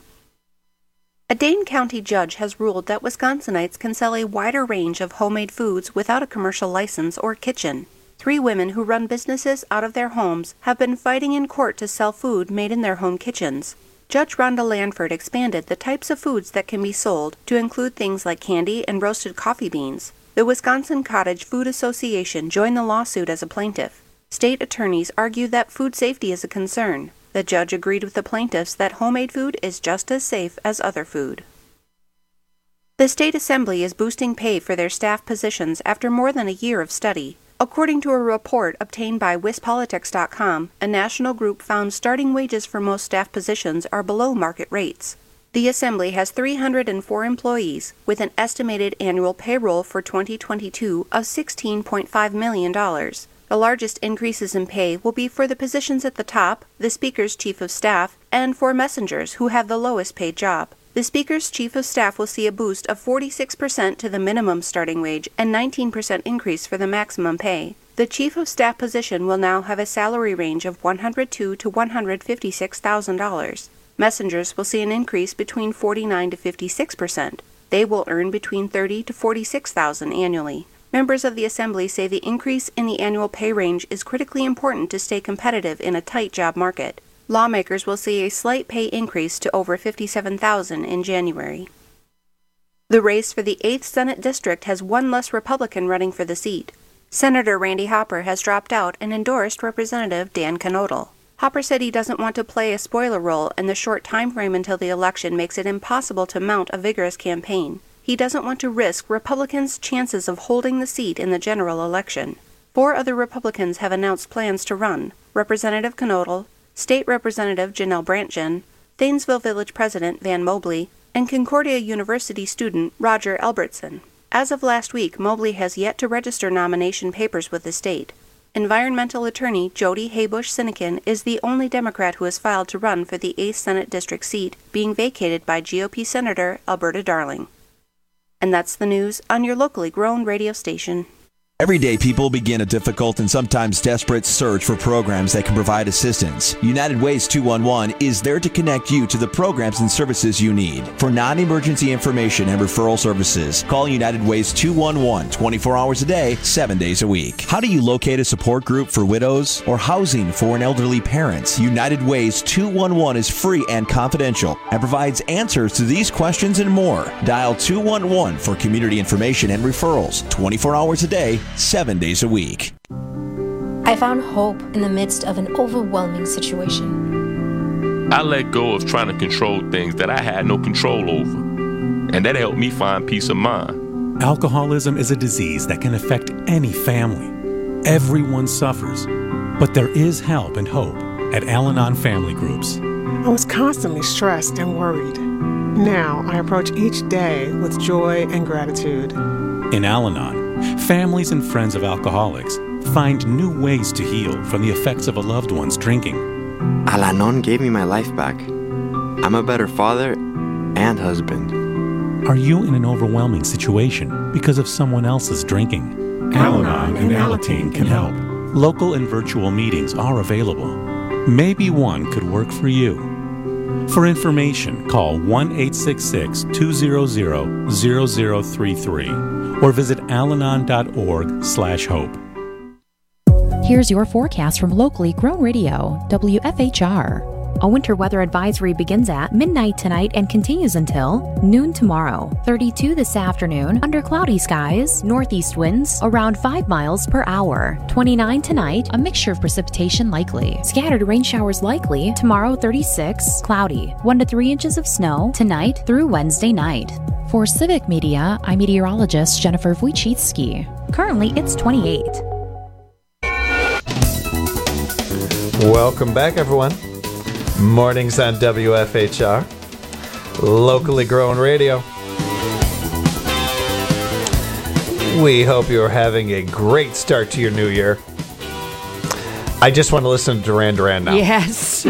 A Dane County judge has ruled that Wisconsinites can sell a wider range of homemade foods without a commercial license or kitchen. Three women who run businesses out of their homes have been fighting in court to sell food made in their home kitchens. Judge Rhonda Lanford expanded the types of foods that can be sold to include things like candy and roasted coffee beans. The Wisconsin Cottage Food Association joined the lawsuit as a plaintiff. State attorneys argue that food safety is a concern. The judge agreed with the plaintiffs that homemade food is just as safe as other food. The State Assembly is boosting pay for their staff positions after more than a year of study. According to a report obtained by wispolitics dot com, a national group found starting wages for most staff positions are below market rates. The Assembly has three hundred four employees, with an estimated annual payroll for twenty twenty-two of sixteen point five million dollars. The largest increases in pay will be for the positions at the top, the Speaker's Chief of Staff, and for messengers, who have the lowest paid job. The Speaker's Chief of Staff will see a boost of forty-six percent to the minimum starting wage and nineteen percent increase for the maximum pay. The Chief of Staff position will now have a salary range of one hundred two thousand to one hundred fifty-six thousand dollars. Messengers will see an increase between forty-nine to fifty-six percent. They will earn between thirty thousand to forty-six thousand dollars annually. Members of the Assembly say the increase in the annual pay range is critically important to stay competitive in a tight job market. Lawmakers will see a slight pay increase to over fifty-seven thousand dollars in January. The race for the eighth Senate District has one less Republican running for the seat. Senator Randy Hopper has dropped out and endorsed Representative Dan Knodel. Hopper said he doesn't want to play a spoiler role, and the short time frame until the election makes it impossible to mount a vigorous campaign. He doesn't want to risk Republicans' chances of holding the seat in the general election. Four other Republicans have announced plans to run: Representative Knodel, State Representative Janelle Brandtjen, Thanesville Village President Van Mobley, and Concordia University student Roger Albertson. As of last week, Mobley has yet to register nomination papers with the state. Environmental attorney Jody Haybush-Sinekin is the only Democrat who has filed to run for the eighth Senate District seat, being vacated by G O P Senator Alberta Darling. And that's the news on your locally grown radio station. Everyday people begin a difficult and sometimes desperate search for programs that can provide assistance. United Ways two one one is there to connect you to the programs and services you need. For non-emergency information and referral services, call United Ways two one one twenty-four hours a day, seven days a week. How do you locate a support group for widows or housing for an elderly parent? United Ways two one one is free and confidential and provides answers to these questions and more. Dial two one one for community information and referrals, twenty-four hours a day, seven days a week. I found hope in the midst of an overwhelming situation. I let go of trying to control things that I had no control over, and that helped me find peace of mind. Alcoholism is a disease that can affect any family. Everyone suffers, but there is help and hope at Al-Anon Family Groups. I was constantly stressed and worried. Now I approach each day with joy and gratitude. In Al-Anon, families and friends of alcoholics find new ways to heal from the effects of a loved one's drinking. Al-Anon gave me my life back. I'm a better father and husband. Are you in an overwhelming situation because of someone else's drinking? Al-Anon and Alateen can help. Local and virtual meetings are available. Maybe one could work for you. For information, call one eight six six, two zero zero, zero zero three three or visit alanon dot org slash hope. Here's your forecast from locally grown radio, W F H R. A winter weather advisory begins at midnight tonight and continues until noon tomorrow. thirty-two this afternoon, under cloudy skies, northeast winds around five miles per hour. twenty-nine tonight, a mixture of precipitation likely. Scattered rain showers likely. Tomorrow, thirty-six, cloudy. one to three inches of snow tonight through Wednesday night. For Civic Media, I'm meteorologist Jennifer Wojcicki. Currently, it's twenty-eight. Welcome back, everyone. Mornings on W F H R, locally grown radio. We hope you're having a great start to your new year. I just want to listen to Duran Duran now. Yes.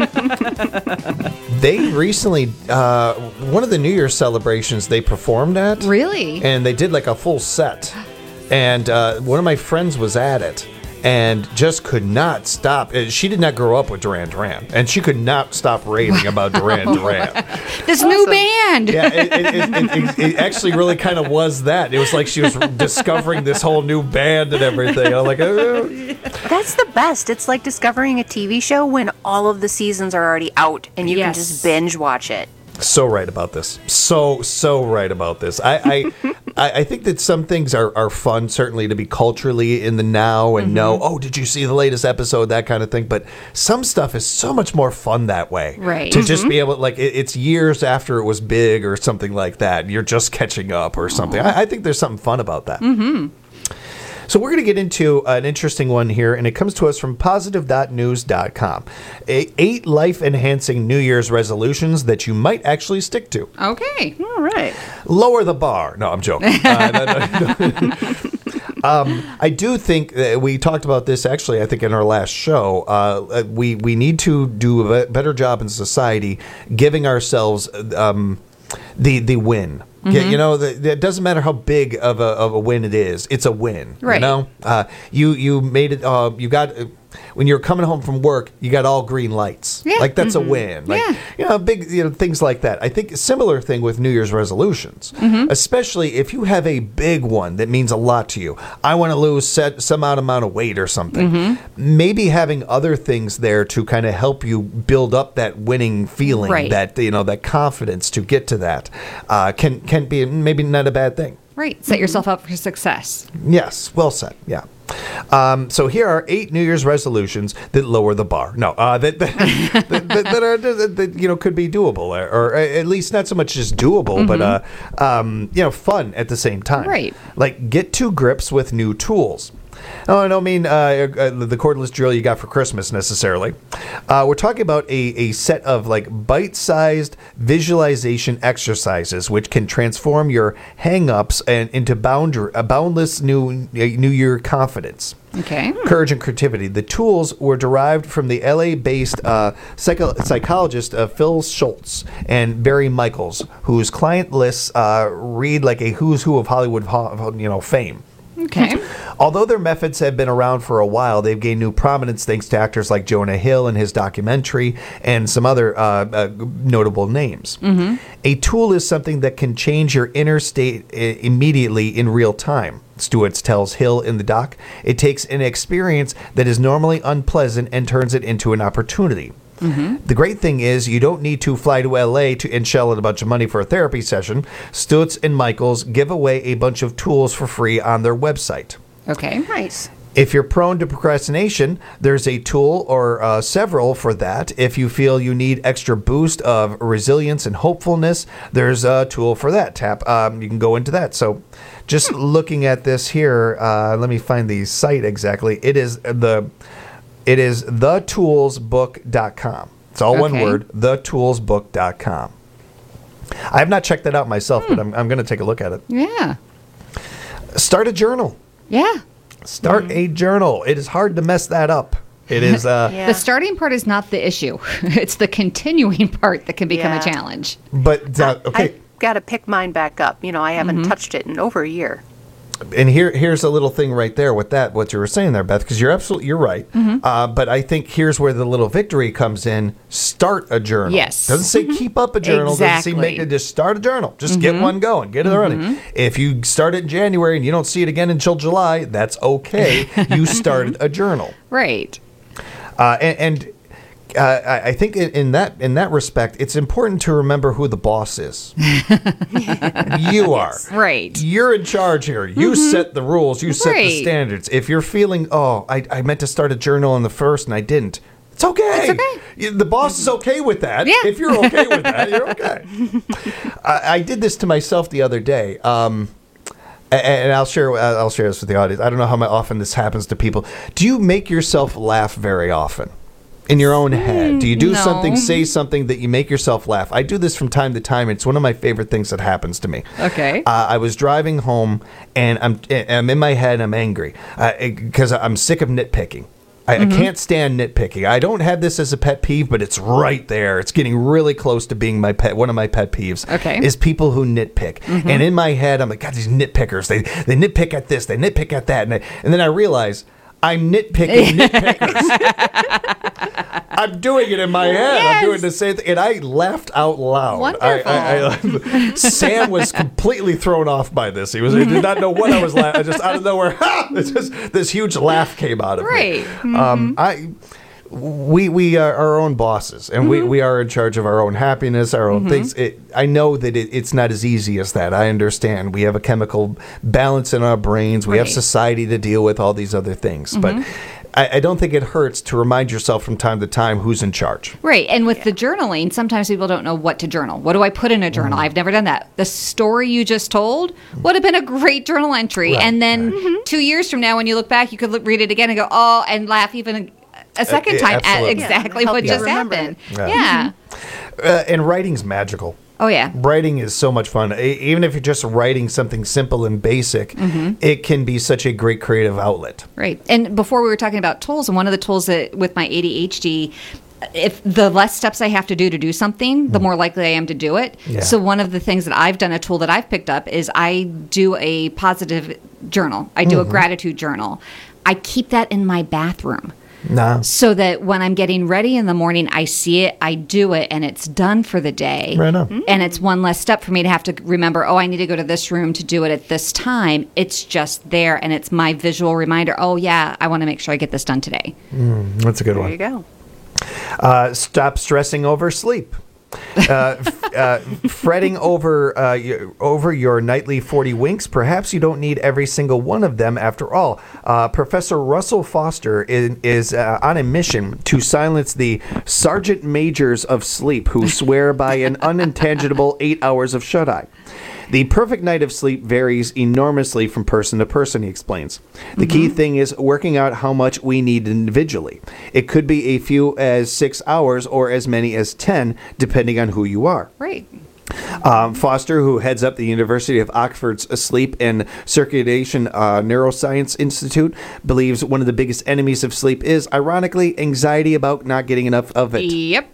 They recently, uh, one of the New Year's celebrations they performed at. Really? And they did like a full set. And uh, one of my friends was at it. And just could not stop. She did not grow up with Duran Duran, and she could not stop raving about Duran Duran. This awesome. New band. Yeah, it, it, it, it, it actually really kind of was that. It was like she was discovering this whole new band and everything. I'm like, oh. That's the best. It's like discovering a T V show when all of the seasons are already out, and you yes. can just binge watch it. So right about this. So, so right about this. I I, I think that some things are, are fun, certainly, to be culturally in the now and mm-hmm. know, oh, did you see the latest episode, that kind of thing. But some stuff is so much more fun that way. Right. To mm-hmm. just be able, like, it, it's years after it was big or something like that. You're just catching up or something. I, I think there's something fun about that. Mm-hmm. So we're going to get into an interesting one here, and it comes to us from positive dot news dot com. Eight life-enhancing New Year's resolutions that you might actually stick to. Okay. All right. Lower the bar. No, I'm joking. Uh, no, no, no. um, I do think that we talked about this, actually, I think, in our last show. Uh, we, we need to do a better job in society giving ourselves um, the, the win. Mm-hmm. You know, the, it doesn't matter how big of a of a win it is. It's a win. Right. You know, uh, you you made it. Uh, you got when you're coming home from work, you got all green lights. Yeah. Like that's Mm-hmm. a win. Like, Yeah. you know, big, you know, things like that. I think a similar thing with New Year's resolutions, Mm-hmm. especially if you have a big one that means a lot to you. I want to lose set, some odd amount of weight or something. Mm-hmm. Maybe having other things there to kind of help you build up that winning feeling, Right. that, you know, that confidence to get to that uh, can, can be maybe not a bad thing. Right. Set yourself up for success. Yes, well said. Yeah. Um, so here are eight New Year's resolutions that lower the bar. No, uh, that that, that, that, that, are, that, that you know could be doable, or, or at least not so much just doable, Mm-hmm. but uh, um, you know, fun at the same time. Right. Like get to grips with new tools. Oh, I don't mean uh, uh, the cordless drill you got for Christmas necessarily. Uh, we're talking about a, a set of like bite-sized visualization exercises which can transform your hang-ups and into bound, a boundless new New Year confidence. Okay. Courage and creativity. The tools were derived from the L A-based uh, psycho- psychologist uh, Phil Schultz and Barry Michaels, whose client lists uh, read like a who's who of Hollywood, you know, fame. Okay. Although their methods have been around for a while, they've gained new prominence thanks to actors like Jonah Hill and his documentary and some other uh, uh, notable names. Mm-hmm. A tool is something that can change your inner state I- immediately in real time. Stewart tells Hill in the doc, it takes an experience that is normally unpleasant and turns it into an opportunity. Mm-hmm. The great thing is you don't need to fly to L A to and shell out a bunch of money for a therapy session. Stutz and Michaels give away a bunch of tools for free on their website. Okay. Nice. If you're prone to procrastination, there's a tool or uh, several for that. If you feel you need extra boost of resilience and hopefulness, there's a tool for that. Tap. Um, you can go into that. So just looking at this here, uh, let me find the site exactly. It is the... It is the tools book dot com. It's all one Okay. word, the tools book dot com. I have not checked that out myself, Hmm. but I'm, I'm going to take a look at it. Yeah. Start a journal. Yeah. Start a journal. It is hard to mess that up. It is. Uh, The starting part is not the issue. It's the continuing part that can become Yeah. a challenge. But, uh, okay. I got to pick mine back up. You know, I haven't Mm-hmm. touched it in over a year. And here, here's a little thing right there with that, what you were saying there, Beth, because you're absolutely, you're right. Mm-hmm. Uh, but I think here's where the little victory comes in. Start a journal. Yes. Doesn't say keep up a journal. Doesn't say make Exactly. it, just start a journal. Just get one going. Get it running. If you start it in January and you don't see it again until July, that's okay. You started a journal. Right. Uh, and and uh, I I think in, in that in that respect, it's important to remember who the boss is. You are. Right. You're in charge here. You set the rules. You set the Right. standards. If you're feeling, oh, I, I meant to start a journal on the first and I didn't, it's okay. It's okay. You- The boss is okay with that. Yeah. If you're okay with that, you're okay. I, I did this to myself the other day. Um, a- and I'll share. I'll share this with the audience. I don't know how often this happens to people. Do you make yourself laugh very often? In your own head? Do you do no. something, say something that you make yourself laugh? I do this from time to time. It's one of my favorite things that happens to me. Okay. Uh, I was driving home, and I'm I'm in my head. I'm angry because I'm sick of nitpicking. I, Mm-hmm. I can't stand nitpicking. I don't have this as a pet peeve, but it's right there. It's getting really close to being my pet. One of my pet peeves Okay. is people who nitpick. Mm-hmm. And in my head, I'm like, God, these nitpickers. They they nitpick at this. They nitpick at that. And, I, and then I realize I'm nitpicking nitpickers. I'm doing it in my head. Yes. I'm doing the same thing. And I laughed out loud. Wonderful. I, I, I, Sam was completely thrown off by this. He was he did not know what I was laughing. Just out of nowhere, ha! It's just, this huge laugh came out of Right. me. Mm-hmm. Um, I. We we are our own bosses, and Mm-hmm. we, we are in charge of our own happiness, our own things. It, I know that it, it's not as easy as that. I understand. We have a chemical balance in our brains. We have Right. society to deal with, all these other things. But I, I don't think it hurts to remind yourself from time to time who's in charge. Right. And with the journaling, sometimes people don't know what to journal. What do I put in a journal? I've never done that. The story you just told would have been a great journal entry. Right, And then two years from now, when you look back, you could look, read it again and go, oh, and laugh even a second Uh, time at absolutely. exactly Yeah, what help just you remember happened. it. Yeah. Yeah. Uh, and writing's magical. Oh, yeah. Writing is so much fun. E- Even if you're just writing something simple and basic, it can be such a great creative outlet. Right. And before we were talking about tools, and one of the tools that with my A D H D, if the less steps I have to do to do something, the more likely I am to do it. Yeah. So one of the things that I've done, a tool that I've picked up, is I do a positive journal. I do a gratitude journal. I keep that in my bathroom. Nah. So that when I'm getting ready in the morning, I see it, I do it, and it's done for the day. Right on. And it's one less step for me to have to remember, oh, I need to go to this room to do it at this time. It's just there, and it's my visual reminder, oh, yeah, I want to make sure I get this done today. Mm, that's a good there one. There you go. Uh, stop stressing over sleep. Uh, f- uh, fretting over uh, your, over your nightly forty winks. Perhaps you don't need every single one of them after all. Uh, Professor Russell Foster is, is uh, on a mission to silence the sergeant majors of sleep who swear by an unintangible eight hours of shut-eye. The perfect night of sleep varies enormously from person to person, he explains. The mm-hmm. key thing is working out how much we need individually. It could be a few as six hours or as many as ten, depending on who you are. Right. Um, Foster, who heads up the University of Oxford's Sleep and Circulation uh, Neuroscience Institute, believes one of the biggest enemies of sleep is, ironically, anxiety about not getting enough of it. Yep.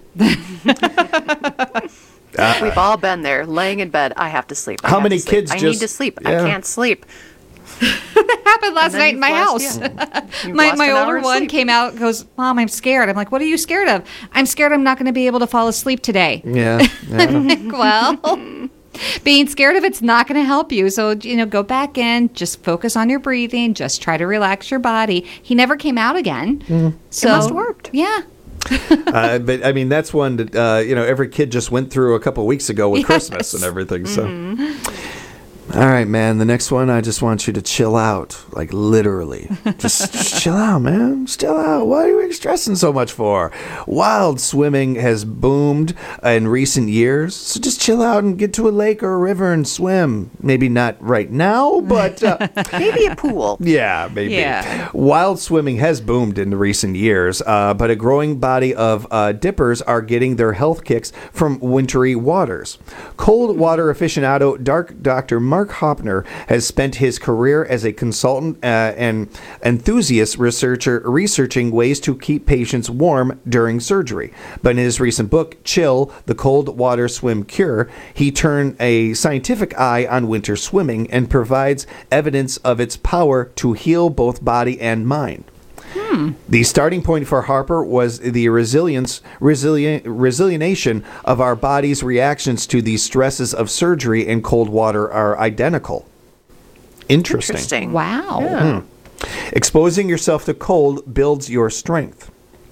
Uh, We've all been there, laying in bed. I have to sleep. I How have many to sleep. kids I just- need to sleep. yeah. I can't sleep. That happened last And then night in you've my lost- house. yeah. You've my lost my an hour older of one sleep. came out, goes, Mom, I'm scared. I'm like, what are you scared of? I'm scared I'm not going to be able to fall asleep today. Yeah. I'm like, well, being scared of it's not going to help you. So, you know, go back in, just focus on your breathing, just try to relax your body. He never came out again. Mm. So, It must have worked. Yeah. uh, but I mean, that's one that uh, you know every kid just went through a couple weeks ago with Yes. Christmas and everything. So, Mm-hmm. all right, man. The next one, I just want you to chill out, like literally. Just, just chill out, man. Chill out. What are you stressing so much for? Wild swimming has boomed in recent years, so just chill out and get to a lake or a river and swim. Maybe not right now, but uh, Maybe a pool. yeah, maybe. Yeah. Wild swimming has boomed in recent years, uh, but a growing body of uh, dippers are getting their health kicks from wintry waters. Cold water aficionado Dark Doctor Mark Hopner has spent his career as a consultant uh, and enthusiast researcher researching ways to keep patients warm during surgery. But in his recent book, Chill, The Cold Water Swim Cure, he turned a scientific eye on winter swimming and provides evidence of its power to heal both body and mind. The starting point for Harper was the resilience, resilient, resilienation of our body's reactions to the stresses of surgery and cold water are identical. Interesting. Interesting. Wow. Yeah. Hmm. Exposing yourself to cold builds your strength.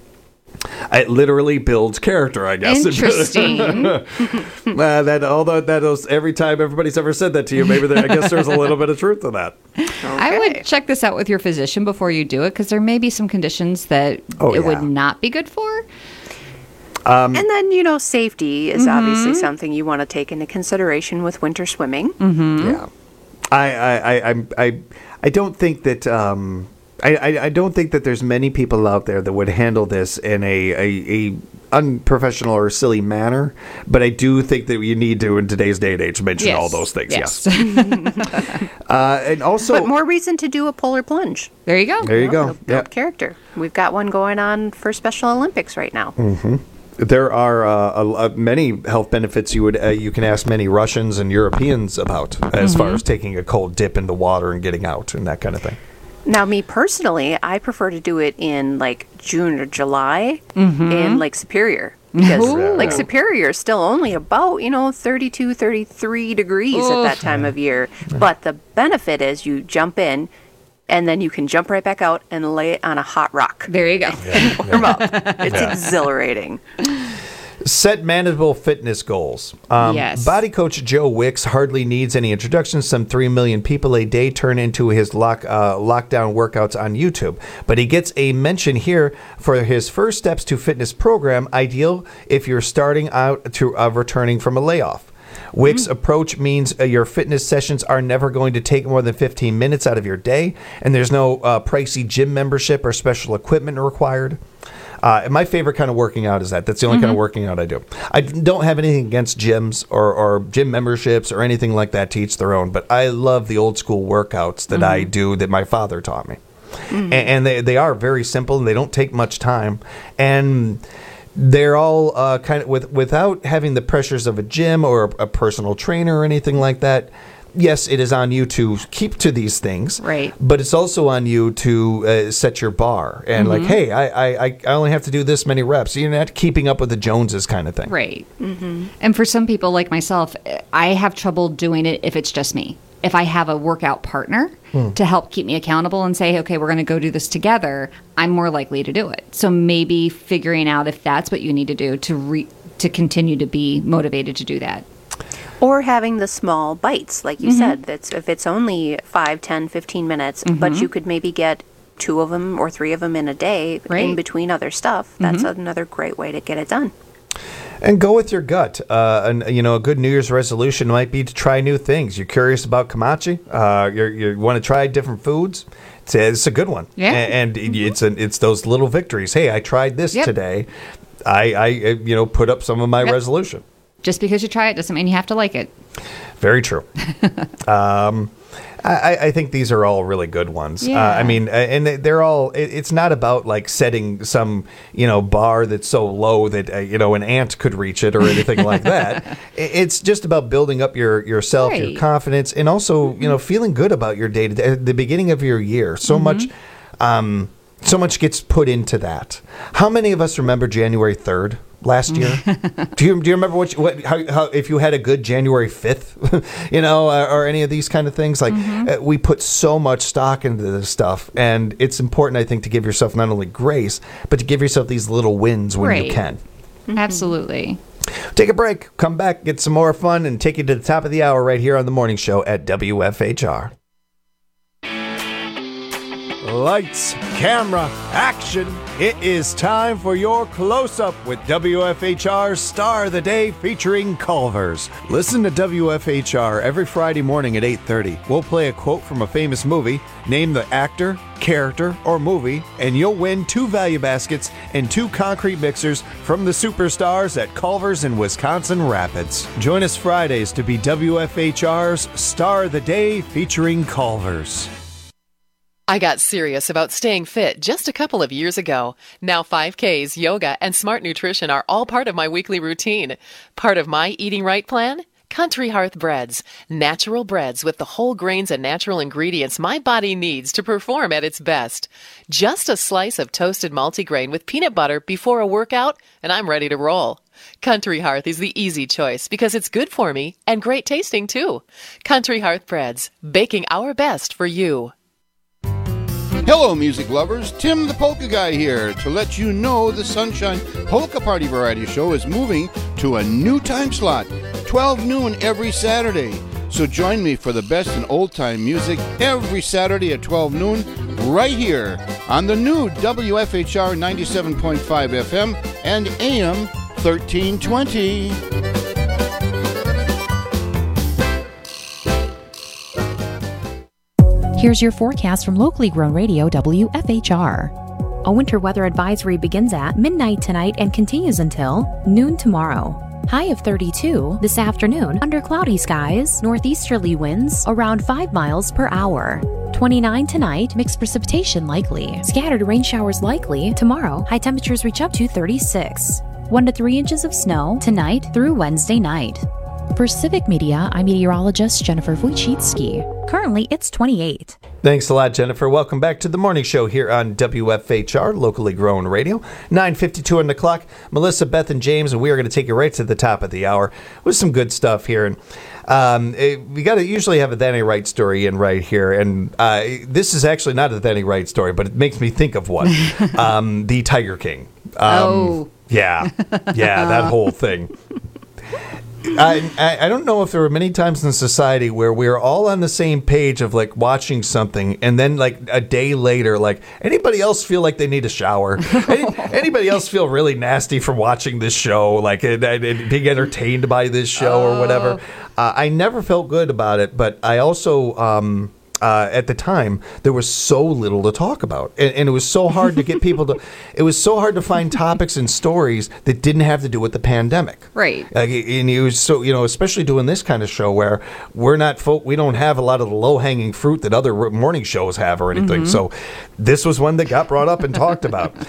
It literally builds character, I guess. Interesting. uh, that although that was every time everybody's ever said that to you, maybe there, I guess there's a little bit of truth to that. I would check this out with your physician before you do it because there may be some conditions that Oh, it yeah. would not be good for. Um, And then, you know, safety is Mm-hmm. obviously something you want to take into consideration with winter swimming. Mm-hmm. Yeah, I, I, I, I'm- I, I don't think that. Um, I, I, I don't think that there's many people out there that would handle this in a, a, a unprofessional or silly manner. But I do think that you need to, in today's day and age, mention Yes. all those things. Yes. Yes. uh, and also, But more reason to do a polar plunge. There you go. there you go. It'll build Yeah. character. We've got one going on for Special Olympics right now. Hmm. There are uh, a, a, many health benefits you would uh, you can ask many Russians and Europeans about as far as taking a cold dip in the water and getting out and that kind of thing. Now, me personally, I prefer to do it in like June or July Mm-hmm. in Lake Superior. Because Ooh. Lake Superior is still only about, you know, thirty-two, thirty-three degrees at that time of year. But the benefit is you jump in and then you can jump right back out and lay it on a hot rock. There you go. And warm up. It's exhilarating. Set manageable fitness goals. Um, Yes. Body coach Joe Wicks hardly needs any introduction. Some three million people a day turn into his lock, uh, lockdown workouts on YouTube. But he gets a mention here for his first steps to fitness program, ideal if you're starting out to uh, returning from a layoff. Wick's approach means uh, your fitness sessions are never going to take more than fifteen minutes out of your day, and there's no uh, pricey gym membership or special equipment required. Uh, my favorite kind of working out is that. That's the only kind of working out I do. I don't have anything against gyms or, or gym memberships or anything like that, to each their own, but I love the old school workouts that I do that my father taught me. And, and they, they are very simple and they don't take much time. And they're all uh, kind of with without having the pressures of a gym or a, a personal trainer or anything like that. yes, it is on you to keep to these things, right? But it's also on you to uh, set your bar and Mm-hmm. like, hey, I, I I only have to do this many reps. You're not keeping up with the Joneses kind of thing, right? Mm-hmm. And for some people like myself, I have trouble doing it if it's just me. If I have a workout partner hmm. to help keep me accountable and say, okay, we're going to go do this together, I'm more likely to do it. So maybe figuring out if that's what you need to do to re- to continue to be motivated to do that. Or having the small bites, like you Mm-hmm. said, that's if it's only five, ten, fifteen minutes, Mm-hmm. but you could maybe get two of them or three of them in a day Right. in between other stuff. That's Mhm. another great way to get it done. And go with your gut. Uh, and you know, a good New Year's resolution might be to try new things. You're curious about Kamachi. Uh, you're, you want to try different foods. It's a, it's a good one. Yeah. And, and it's a, it's those little victories. Hey, I tried this Yep. today. I, I uh, you know put up some of my Yep. resolution. Just because you try it doesn't mean you have to like it. Very true. um, I, I think these are all really good ones. Yeah. Uh, I mean, uh, and they're all. It, it's not about like setting some you know bar that's so low that uh, you know an ant could reach it or anything like that. It, it's just about building up your yourself, Right. your confidence, and also you know feeling good about your day to day. At the beginning of your year, so Mm-hmm. much. Um, so much gets put into that. How many of us remember January third last year? do you do you remember what, you, what how, how if you had a good January fifth, you know, or, or any of these kind of things? Like Mm-hmm. uh, we put so much stock into this stuff, and it's important, I think, to give yourself not only grace, but to give yourself these little wins when Right. you can. Absolutely. Take a break, come back, get some more fun, and take you to the top of the hour right here on the morning show at W F H R. Lights, camera, action. It is time for your close-up with W F H R's Star of the Day featuring Culver's. Listen to W F H R every Friday morning at eight thirty. We'll play a quote from a famous movie, name the actor, character, or movie, and you'll win two value baskets and two concrete mixers from the superstars at Culver's in Wisconsin Rapids. Join us Fridays to be W F H R's Star of the Day featuring Culver's. I got serious about staying fit just a couple of years ago. Now five Ks, yoga, and smart nutrition are all part of my weekly routine. Part of my Eating Right plan? Country Hearth Breads. Natural breads with the whole grains and natural ingredients my body needs to perform at its best. Just a slice of toasted multigrain with peanut butter before a workout, and I'm ready to roll. Country Hearth is the easy choice because it's good for me and great tasting too. Country Hearth Breads, baking our best for you. Hello, music lovers. Tim the Polka Guy here to let you know the Sunshine Polka Party Variety Show is moving to a new time slot, twelve noon every Saturday. So join me for the best in old-time music every Saturday at twelve noon right here on the new W F H R ninety-seven point five F M and A M thirteen twenty. Here's your forecast from locally grown radio W F H R. A winter weather advisory begins at midnight tonight and continues until noon tomorrow. High of thirty-two this afternoon under cloudy skies, northeasterly winds around five miles per hour. twenty-nine tonight, mixed precipitation likely. Scattered rain showers likely. Tomorrow, high temperatures reach up to thirty-six. one to three inches of snow tonight through Wednesday night. For Civic Media, I'm meteorologist Jennifer Wojcicki. Currently, it's twenty-eight. Thanks a lot, Jennifer. Welcome back to the morning show here on W F H R, locally grown radio. nine fifty-two on the clock. Melissa, Beth, and James, and we are going to take you right to the top of the hour with some good stuff here. And um, it, we got to usually have a Danny Wright story in right here. And uh, this is actually not a Danny Wright story, but it makes me think of one. um, the Tiger King. Um, oh. Yeah. Yeah, that whole thing. I, I I don't know if there were many times in society where we are all on the same page of like watching something, and then like a day later, like anybody else feel like they need a shower? Any, anybody else feel really nasty from watching this show, like and, and being entertained by this show or whatever? Uh, I never felt good about it, but I also. Um, Uh, at the time, there was so little to talk about, and, and it was so hard to get people to. It was so hard to find topics and stories that didn't have to do with the pandemic, right? Uh, and it was so you know, especially doing this kind of show where we're not folk, we don't have a lot of the low hanging fruit that other morning shows have or anything. Mm-hmm. So, this was one that got brought up and talked about.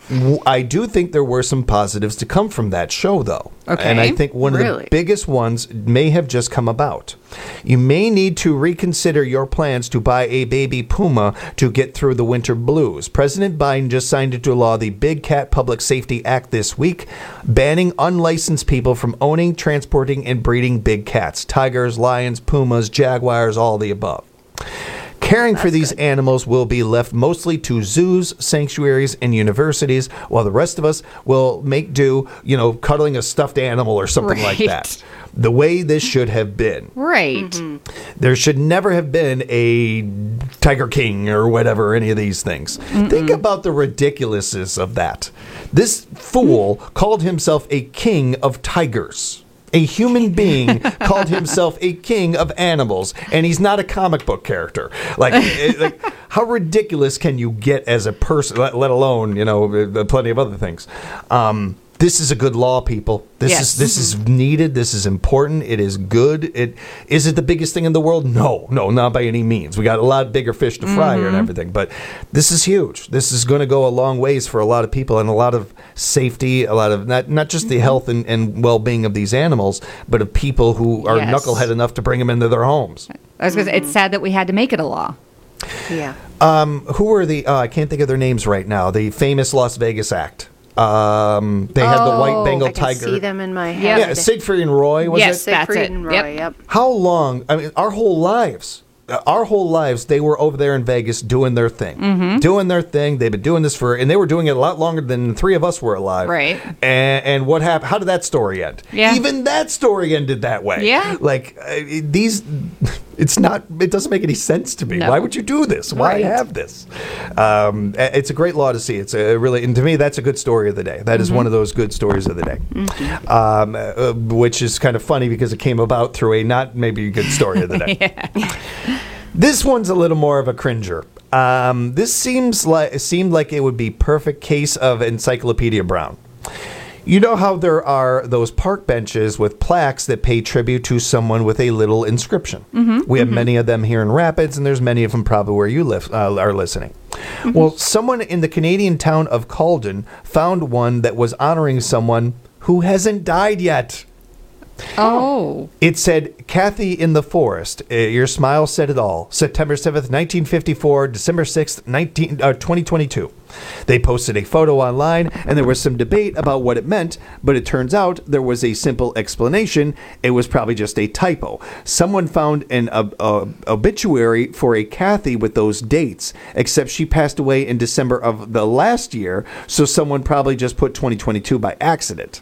W- I do think there were some positives to come from that show, though. Okay. And I think one of Really? the biggest ones may have just come about. You may need to reconsider your plans to buy a baby puma to get through the winter blues. President Biden just signed into law the Big Cat Public Safety Act this week, banning unlicensed people from owning, transporting, and breeding big cats. Tigers, lions, pumas, jaguars, all the above. Caring for these animals will be left mostly to zoos, sanctuaries, and universities, while the rest of us will make do, you know, cuddling a stuffed animal or something like Right. that. The way this should have been. Right. There should never have been a Tiger King or whatever, any of these things. Think about the ridiculousness of that. This fool called himself a king of tigers. A human being called himself a king of animals, and he's not a comic book character. Like, it- like how ridiculous can you get as a person, let, let alone, you know, uh, plenty of other things. Um, this is a good law, people. This Yes. is this is needed. This is important. It is good. It is it the biggest thing in the world? No, no, not by any means. We got a lot bigger fish to fry here and everything, but this is huge. This is going to go a long ways for a lot of people and a lot of safety, a lot of not not just the health and, and well-being of these animals, but of people who are Yes. knucklehead enough to bring them into their homes. I was gonna say, it's sad that we had to make it a law. Yeah. Um, who are the? Uh, I can't think of their names right now. The famous Las Vegas act. Um, they had the white Oh, Bengal I can tiger. see them in my head. Yeah, Siegfried and Roy. Was Yes, it? that's Siegfried it. and Roy, Yep. yep. How long? I mean, our whole lives. Uh, Our whole lives, they were over there in Vegas doing their thing. Mm-hmm. Doing their thing. They've been doing this for, and they were doing it a lot longer than the three of us were alive. Right. And, and what happened? How did that story end? Yeah. Even that story ended that way. Yeah. Like, uh, these, it's not, it doesn't make any sense to me. No. Why would you do this? Why Right. have this? Um, a- it's a great law to see. It's a really, and to me, that's a good story of the day. That is Mm-hmm. one of those good stories of the day. Um, uh, which is kind of funny because it came about through a not maybe a good story of the day. This one's a little more of a cringer. Um, this seems like it seemed like it would be perfect case of Encyclopedia Brown. You know how there are those park benches with plaques that pay tribute to someone with a little inscription. Mhm, We have mhm. many of them here in Rapids, and there's many of them probably where you live uh, are listening. Well, someone in the Canadian town of Calden found one that was honoring someone who hasn't died yet. Oh. It said, Kathy in the Forest. Uh, your smile said it all. September seventh, nineteen fifty-four, December sixth, nineteen, uh, twenty twenty-two. They posted a photo online, and there was some debate about what it meant, but it turns out there was a simple explanation. It was probably just a typo. Someone found an ob- uh, obituary for a Kathy with those dates, except she passed away in December of the last year, so someone probably just put twenty twenty-two by accident.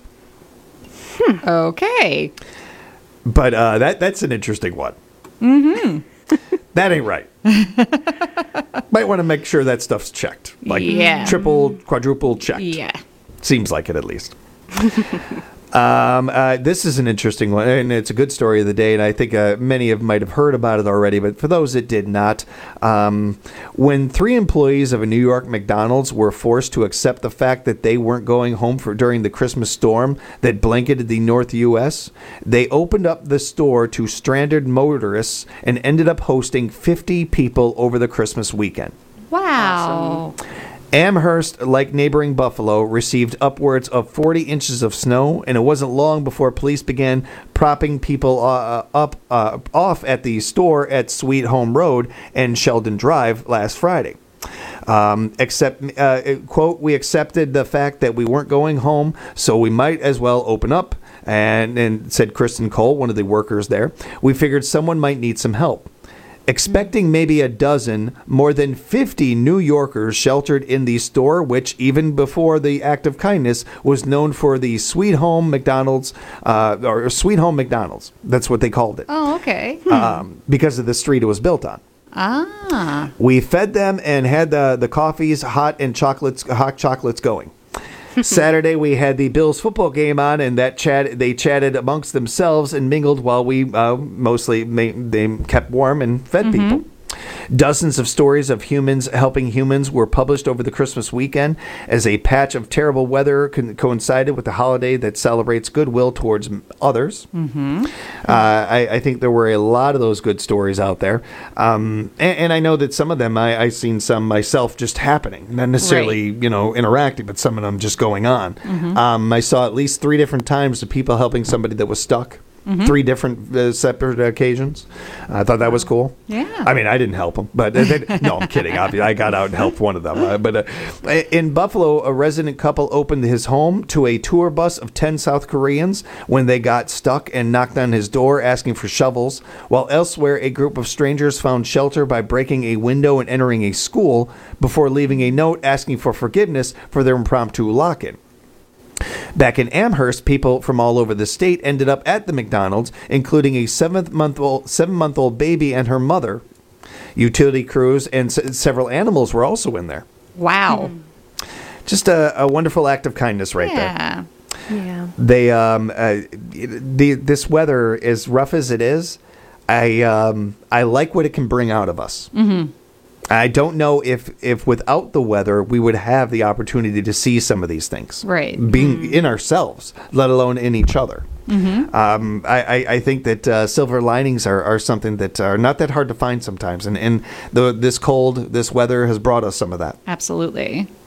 Okay. But uh, that that's an interesting one. Mm-hmm. That ain't right. Might want to make sure that stuff's checked. Like Yeah. triple, quadruple checked. Yeah. Seems like it at least. um, uh, this is an interesting one, and it's a good story of the day, and I think uh, many of might have heard about it already, but for those that did not, um, when three employees of a New York McDonald's were forced to accept the fact that they weren't going home for during the Christmas storm that blanketed the North U S, they opened up the store to stranded motorists and ended up hosting fifty people over the Christmas weekend. Wow. Amherst, like neighboring Buffalo, received upwards of forty inches of snow, and it wasn't long before police began propping people uh, up uh, off at the store at Sweet Home Road and Sheldon Drive last Friday. Um, except, uh, quote, we accepted the fact that we weren't going home, so we might as well open up, and, and said Kristen Cole, one of the workers there. We figured someone might need some help. Expecting maybe a dozen, more than fifty New Yorkers sheltered in the store, which even before the act of kindness was known for the Sweet Home McDonald's, uh, or Sweet Home McDonald's. That's what they called it, Oh, okay. um, because of the street it was built on. Ah. We fed them and had the the coffees hot and chocolates, hot chocolates going. Saturday we had the Bills football game on, and that chat they chatted amongst themselves and mingled while we uh, mostly ma- they kept warm and fed Mhm. people. Dozens of stories of humans helping humans were published over the Christmas weekend as a patch of terrible weather co- coincided with the holiday that celebrates goodwill towards others. Mm-hmm. Uh, I, I think there were a lot of those good stories out there. Um, and, and I know that some of them, I, I've seen some myself just happening, not necessarily, Right. you know, interacting, but some of them just going on. Mhm. Um, I saw at least three different times of people helping somebody that was stuck. Mhm. Three different uh, separate occasions. I thought that was cool. Yeah. I mean, I didn't help them, but uh, they, no, I'm kidding. Obviously, I got out and helped one of them. Uh, but uh, in Buffalo, a resident couple opened his home to a tour bus of ten South Koreans when they got stuck and knocked on his door asking for shovels, while elsewhere a group of strangers found shelter by breaking a window and entering a school before leaving a note asking for forgiveness for their impromptu lock-in. Back in Amherst, people from all over the state ended up at the McDonald's, including a seven-month-old seven-month-old baby and her mother. Utility crews and s- several animals were also in there. Wow. Just a, a wonderful act of kindness right there. Yeah. Yeah. They um uh, the this weather, as rough as it is, I um I like what it can bring out of us. Mm-hmm. I don't know if, if without the weather we would have the opportunity to see some of these things. Right. Being in ourselves, let alone in each other. Mm-hmm. Um, I, I, I think that uh, silver linings are, are something that are not that hard to find sometimes. And, and the, this cold, this weather has brought us some of that. Absolutely.